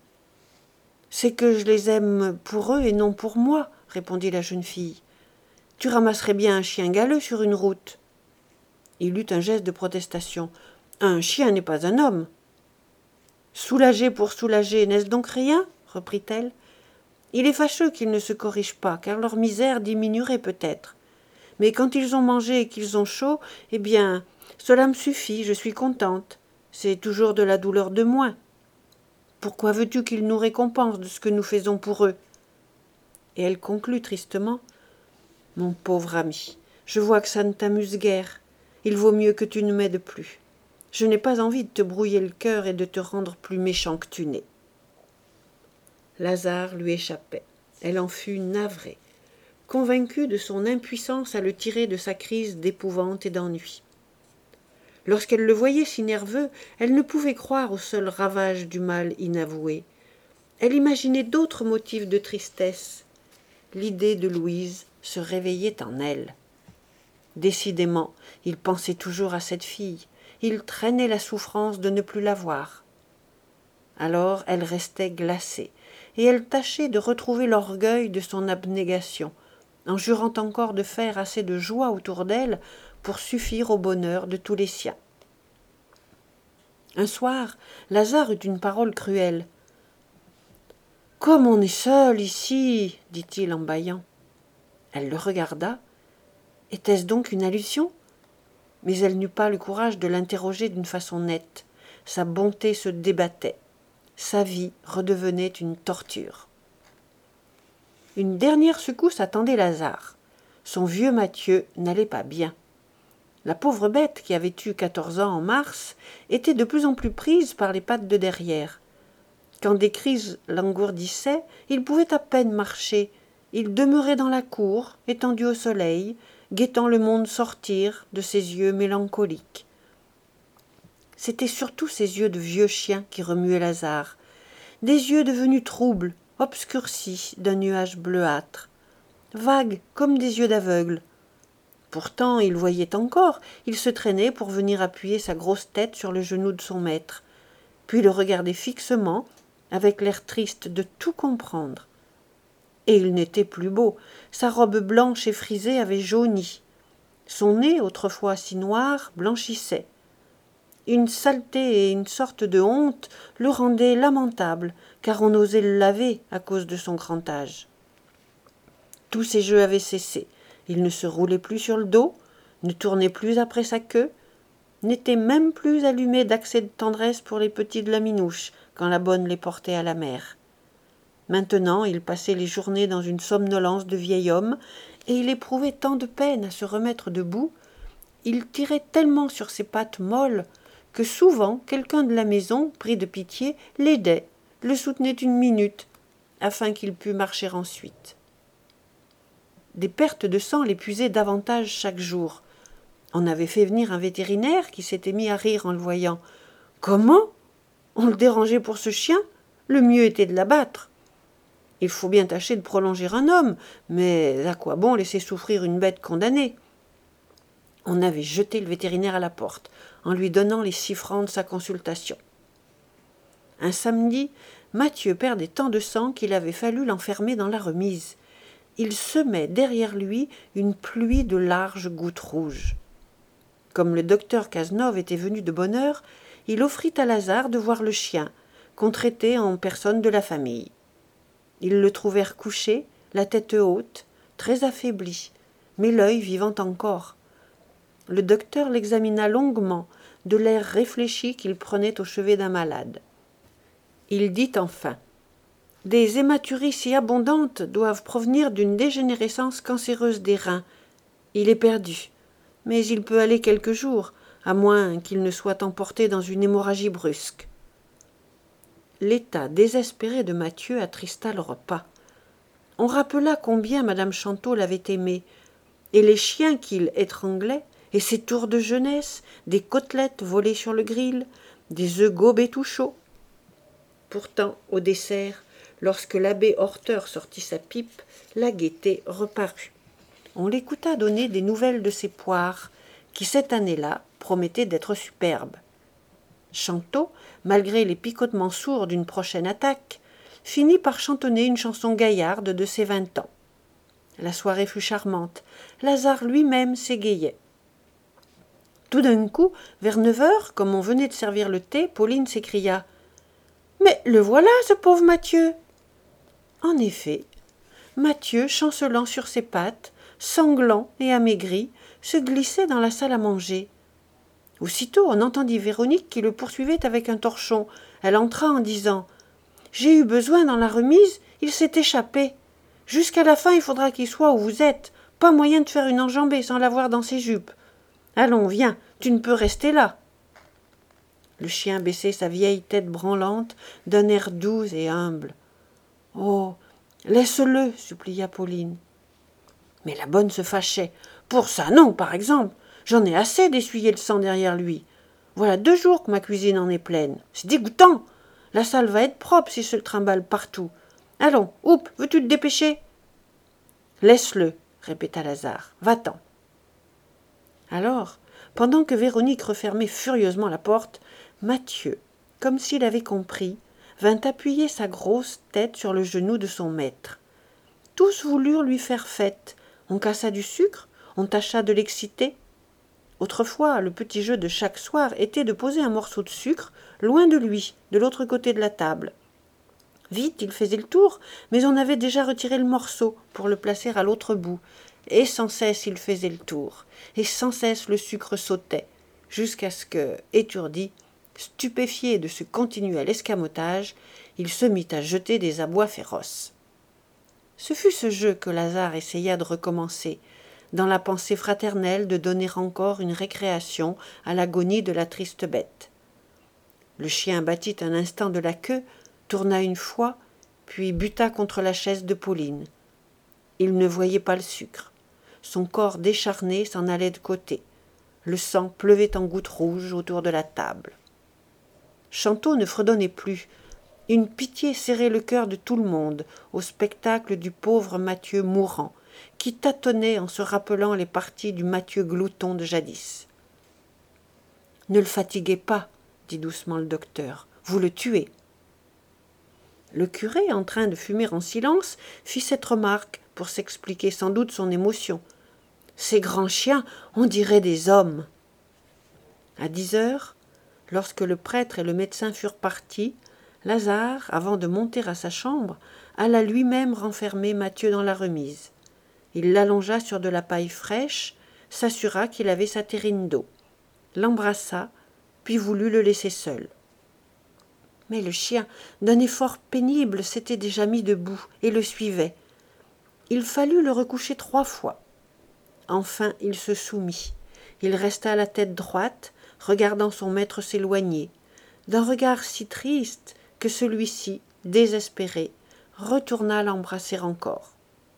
C'est que je les aime pour eux et non pour moi, » répondit la jeune fille. « Tu ramasserais bien un chien galeux sur une route. » Il eut un geste de protestation. « Un chien n'est pas un homme. »« Soulager pour soulager, n'est-ce donc rien ?» reprit-elle. « Il est fâcheux qu'ils ne se corrigent pas, car leur misère diminuerait peut-être. Mais quand ils ont mangé et qu'ils ont chaud, eh bien, cela me suffit, je suis contente. C'est toujours de la douleur de moins. Pourquoi veux-tu qu'ils nous récompensent de ce que nous faisons pour eux ?» Et elle conclut tristement. « Mon pauvre ami, je vois que ça ne t'amuse guère. Il vaut mieux que tu ne m'aides plus. Je n'ai pas envie de te brouiller le cœur et de te rendre plus méchant que tu n'es. » Lazare lui échappait. Elle en fut navrée, convaincue de son impuissance à le tirer de sa crise d'épouvante et d'ennui. Lorsqu'elle le voyait si nerveux, elle ne pouvait croire au seul ravage du mal inavoué. Elle imaginait d'autres motifs de tristesse. L'idée de Louise se réveillait en elle. Décidément, il pensait toujours à cette fille. Il traînait la souffrance de ne plus la voir. Alors elle restait glacée, et elle tâchait de retrouver l'orgueil de son abnégation, en jurant encore de faire assez de joie autour d'elle pour suffire au bonheur de tous les siens. Un soir, Lazare eut une parole cruelle. « Comme on est seul ici, dit-il en bâillant. » Elle le regarda. Était-ce donc une allusion ? Mais elle n'eut pas le courage de l'interroger d'une façon nette. Sa bonté se débattait. Sa vie redevenait une torture. Une dernière secousse attendait Lazare. Son vieux Mathieu n'allait pas bien. La pauvre bête, qui avait eu quatorze ans en mars, était de plus en plus prise par les pattes de derrière. Quand des crises l'engourdissaient, il pouvait à peine marcher. Il demeurait dans la cour, étendu au soleil, guettant le monde sortir de ses yeux mélancoliques. C'étaient surtout ses yeux de vieux chien qui remuaient Lazare, des yeux devenus troubles, obscurcis d'un nuage bleuâtre, vagues comme des yeux d'aveugle. Pourtant, il voyait encore, il se traînait pour venir appuyer sa grosse tête sur le genou de son maître, puis le regardait fixement, avec l'air triste de tout comprendre. Et il n'était plus beau, sa robe blanche et frisée avait jauni. Son nez, autrefois si noir, blanchissait. Une saleté et une sorte de honte le rendaient lamentable, car on osait le laver à cause de son grand âge. Tous ses jeux avaient cessé. Il ne se roulait plus sur le dos, ne tournait plus après sa queue, n'étaient même plus allumés d'accès de tendresse pour les petits de la minouche quand la bonne les portait à la mer. Maintenant, il passait les journées dans une somnolence de vieil homme, et il éprouvait tant de peine à se remettre debout, il tirait tellement sur ses pattes molles, que souvent quelqu'un de la maison, pris de pitié, l'aidait, le soutenait une minute, afin qu'il pût marcher ensuite. Des pertes de sang l'épuisaient davantage chaque jour. On avait fait venir un vétérinaire qui s'était mis à rire en le voyant. « Comment ? On le dérangeait pour ce chien ? Le mieux était de l'abattre. Il faut bien tâcher de prolonger un homme, mais à quoi bon laisser souffrir une bête condamnée ?» On avait jeté le vétérinaire à la porte, en lui donnant les six francs de sa consultation. Un samedi, Mathieu perdait tant de sang qu'il avait fallu l'enfermer dans la remise. Il semait derrière lui une pluie de larges gouttes rouges. Comme le docteur Cazenove était venu de bonne heure, il offrit à Lazare de voir le chien, qu'on traitait en personne de la famille. Ils le trouvèrent couché, la tête haute, très affaibli, mais l'œil vivant encore. Le docteur l'examina longuement, de l'air réfléchi qu'il prenait au chevet d'un malade. Il dit enfin : « Des hématuries si abondantes doivent provenir d'une dégénérescence cancéreuse des reins. Il est perdu, mais il peut aller quelques jours, à moins qu'il ne soit emporté dans une hémorragie brusque. » L'état désespéré de Mathieu attrista le repas. On rappela combien madame Chanteau l'avait aimé, et les chiens qu'il étranglait, et ses tours de jeunesse, des côtelettes volées sur le grill, des œufs gobés tout chauds. Pourtant, au dessert, lorsque l'abbé Horteur sortit sa pipe, la gaieté reparut. On l'écouta donner des nouvelles de ses poires, qui cette année-là promettaient d'être superbes. Chanteau, malgré les picotements sourds d'une prochaine attaque, finit par chantonner une chanson gaillarde de ses vingt ans. La soirée fut charmante. Lazare lui-même s'égayait. Tout d'un coup, vers neuf heures, comme on venait de servir le thé, Pauline s'écria : « Mais le voilà, ce pauvre Mathieu !» En effet, Mathieu, chancelant sur ses pattes, sanglant et amaigri, se glissait dans la salle à manger. Aussitôt, on entendit Véronique qui le poursuivait avec un torchon. Elle entra en disant : « J'ai eu besoin dans la remise, il s'est échappé. Jusqu'à la fin, il faudra qu'il soit où vous êtes. Pas moyen de faire une enjambée sans l'avoir dans ses jupes. Allons, viens, tu ne peux rester là. » Le chien baissait sa vieille tête branlante d'un air doux et humble. « Oh, laisse-le, supplia Pauline. Mais la bonne se fâchait. « Pour ça, non, par exemple. J'en ai assez d'essuyer le sang derrière lui. Voilà deux jours que ma cuisine en est pleine. C'est dégoûtant. La salle va être propre si je le trimballe partout. Allons, oup, veux-tu te dépêcher ?»« Laisse-le, répéta Lazare. Va-t'en. » Alors, pendant que Véronique refermait furieusement la porte, Mathieu, comme s'il avait compris, vint appuyer sa grosse tête sur le genou de son maître. Tous voulurent lui faire fête. On cassa du sucre, on tâcha de l'exciter. Autrefois, le petit jeu de chaque soir était de poser un morceau de sucre loin de lui, de l'autre côté de la table. Vite, il faisait le tour, mais on avait déjà retiré le morceau pour le placer à l'autre bout. Et sans cesse il faisait le tour, et sans cesse le sucre sautait, jusqu'à ce que, étourdi, stupéfié de ce continuel escamotage, il se mit à jeter des abois féroces. Ce fut ce jeu que Lazare essaya de recommencer, dans la pensée fraternelle de donner encore une récréation à l'agonie de la triste bête. Le chien battit un instant de la queue, tourna une fois, puis buta contre la chaise de Pauline. Il ne voyait pas le sucre. Son corps décharné s'en allait de côté. Le sang pleuvait en gouttes rouges autour de la table. Chanteau ne fredonnait plus. Une pitié serrait le cœur de tout le monde au spectacle du pauvre Mathieu mourant, qui tâtonnait en se rappelant les parties du Mathieu glouton de jadis. « Ne le fatiguez pas, » dit doucement le docteur, « vous le tuez. » Le curé, en train de fumer en silence, fit cette remarque pour s'expliquer sans doute son émotion. « Ces grands chiens, on dirait des hommes. » À dix heures, lorsque le prêtre et le médecin furent partis, Lazare, avant de monter à sa chambre, alla lui-même renfermer Mathieu dans la remise. Il l'allongea sur de la paille fraîche, s'assura qu'il avait sa terrine d'eau. l'embrassa, puis voulut le laisser seul. Mais le chien, d'un effort pénible, s'était déjà mis debout et le suivait. Il fallut le recoucher trois fois. Enfin, il se soumit. Il resta la tête droite, regardant son maître s'éloigner, d'un regard si triste que celui-ci, désespéré, retourna l'embrasser encore.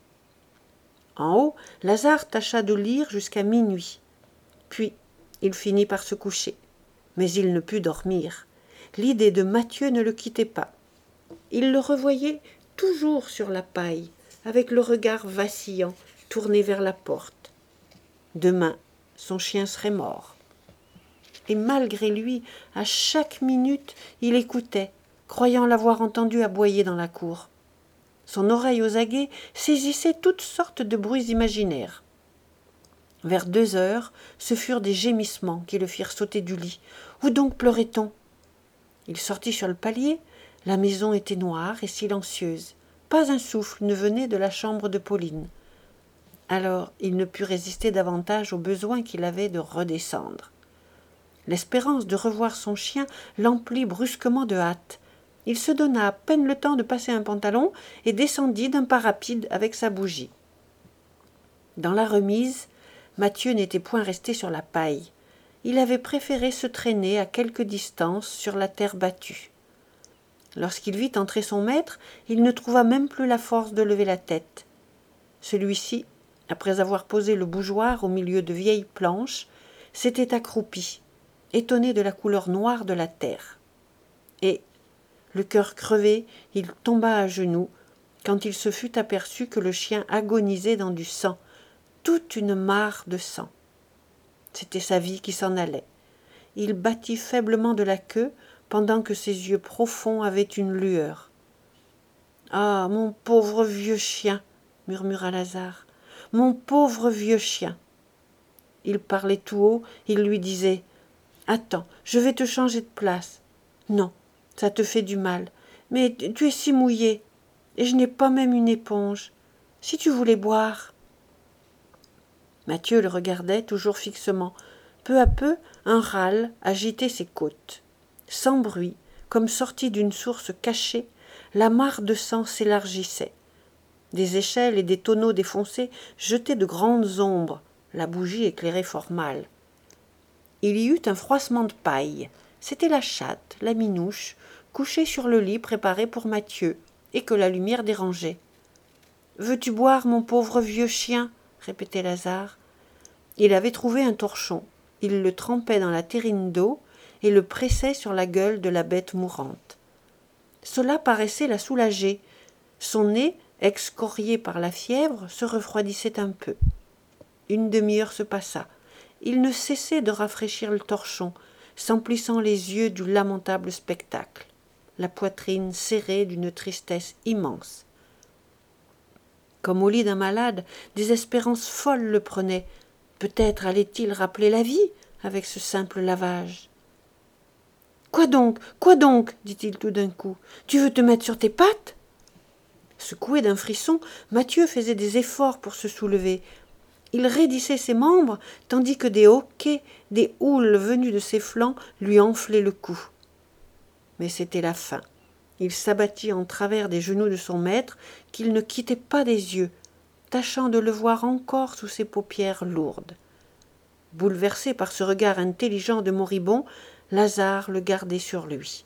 En haut, Lazare tâcha de lire jusqu'à minuit. Puis, il finit par se coucher. Mais il ne put dormir. L'idée de Mathieu ne le quittait pas. Il le revoyait toujours sur la paille, avec le regard vacillant, tourné vers la porte. Demain, son chien serait mort. Et malgré lui, à chaque minute, il écoutait, croyant l'avoir entendu aboyer dans la cour. Son oreille aux aguets saisissait toutes sortes de bruits imaginaires. Vers deux heures, ce furent des gémissements qui le firent sauter du lit. Où donc pleurait-on ? Il sortit sur le palier. La maison était noire et silencieuse. Pas un souffle ne venait de la chambre de Pauline. Alors il ne put résister davantage au besoin qu'il avait de redescendre. L'espérance de revoir son chien l'emplit brusquement de hâte. Il se donna à peine le temps de passer un pantalon et descendit d'un pas rapide avec sa bougie. Dans la remise, Mathieu n'était point resté sur la paille. Il avait préféré se traîner à quelque distance sur la terre battue. Lorsqu'il vit entrer son maître, il ne trouva même plus la force de lever la tête. Celui-ci, après avoir posé le bougeoir au milieu de vieilles planches, s'était accroupi, étonné de la couleur noire de la terre. Et, le cœur crevé, il tomba à genoux, quand il se fut aperçu que le chien agonisait dans du sang, toute une mare de sang. C'était sa vie qui s'en allait. Il battit faiblement de la queue, pendant que ses yeux profonds avaient une lueur. « Ah, mon pauvre vieux chien !» murmura Lazare. « Mon pauvre vieux chien !» Il parlait tout haut, il lui disait « Attends, je vais te changer de place. »« Non, ça te fait du mal. Mais tu es si mouillé, et je n'ai pas même une éponge. Si tu voulais boire. » Mathieu le regardait toujours fixement. Peu à peu, un râle agitait ses côtes. Sans bruit, comme sorti d'une source cachée, la mare de sang s'élargissait. Des échelles et des tonneaux défoncés jetaient de grandes ombres. La bougie éclairait fort mal. Il y eut un froissement de paille. C'était la chatte, la minouche, couchée sur le lit préparé pour Mathieu, et que la lumière dérangeait. « Veux-tu boire, mon pauvre vieux chien ?» répétait Lazare. Il avait trouvé un torchon. Il le trempait dans la terrine d'eau et le pressait sur la gueule de la bête mourante. Cela paraissait la soulager. Son nez, excorié par la fièvre, se refroidissait un peu. Une demi-heure se passa. Il ne cessait de rafraîchir le torchon, s'emplissant les yeux du lamentable spectacle, la poitrine serrée d'une tristesse immense. Comme au lit d'un malade, des espérances folles le prenaient. Peut-être allait-il rappeler la vie avec ce simple lavage. « Quoi donc, quoi donc ?» dit-il tout d'un coup. « Tu veux te mettre sur tes pattes ?» Secoué d'un frisson, Mathieu faisait des efforts pour se soulever. Il raidissait ses membres, tandis que des hoquets, des houles venues de ses flancs lui enflaient le cou. Mais c'était la fin. Il s'abattit en travers des genoux de son maître, qu'il ne quittait pas des yeux, tâchant de le voir encore sous ses paupières lourdes. Bouleversé par ce regard intelligent de moribond, Lazare le gardait sur lui.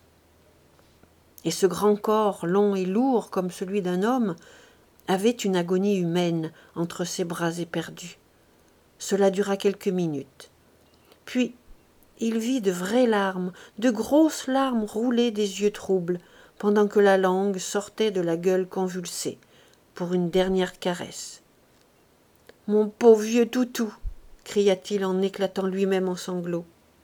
Et ce grand corps, long et lourd comme celui d'un homme, avait une agonie humaine entre ses bras éperdus. Cela dura quelques minutes. Puis, il vit de vraies larmes, de grosses larmes rouler des yeux troubles, pendant que la langue sortait de la gueule convulsée, pour une dernière caresse. « Mon pauvre vieux toutou !» cria-t-il en éclatant lui-même en sanglots.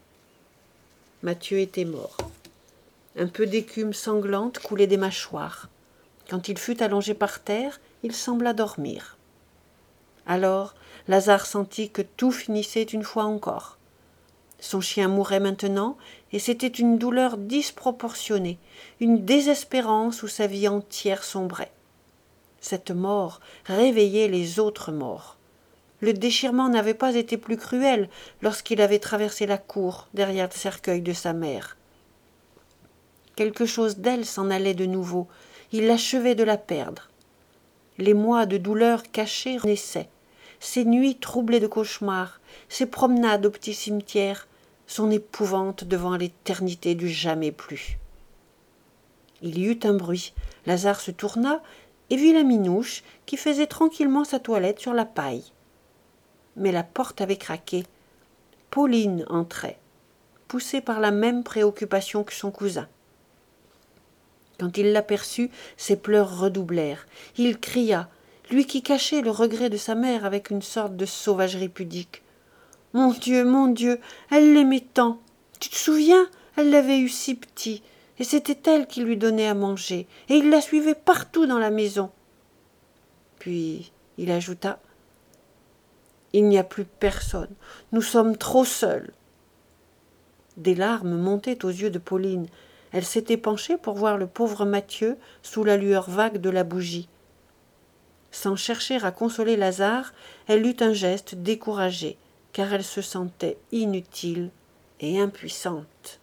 Mathieu était mort. Un peu d'écume sanglante coulait des mâchoires. Quand il fut allongé par terre, il sembla dormir. Alors, Lazare sentit que tout finissait une fois encore. Son chien mourait maintenant, et c'était une douleur disproportionnée, une désespérance où sa vie entière sombrait. Cette mort réveillait les autres morts. le déchirement n'avait pas été plus cruel lorsqu'il avait traversé la cour derrière le cercueil de sa mère. Quelque chose d'elle s'en allait de nouveau, il achevait de la perdre. Les mois de douleur cachée naissaient, ses nuits troublées de cauchemars, ses promenades au petit cimetière, son épouvante devant l'éternité du jamais plus. Il y eut un bruit, Lazare se tourna et vit la minouche qui faisait tranquillement sa toilette sur la paille. Mais la porte avait craqué. Pauline entrait, poussée par la même préoccupation que son cousin. Quand il l'aperçut, ses pleurs redoublèrent. Il cria, lui qui cachait le regret de sa mère avec une sorte de sauvagerie pudique. « Mon Dieu, mon Dieu, elle l'aimait tant. Tu te souviens, elle l'avait eu si petit, et c'était elle qui lui donnait à manger, et il la suivait partout dans la maison. » Puis il ajouta, « Il n'y a plus personne, nous sommes trop seuls. » Des larmes montaient aux yeux de Pauline. Elle s'était penchée pour voir le pauvre Mathieu sous la lueur vague de la bougie. Sans chercher à consoler Lazare, elle eut un geste découragé, car elle se sentait inutile et impuissante.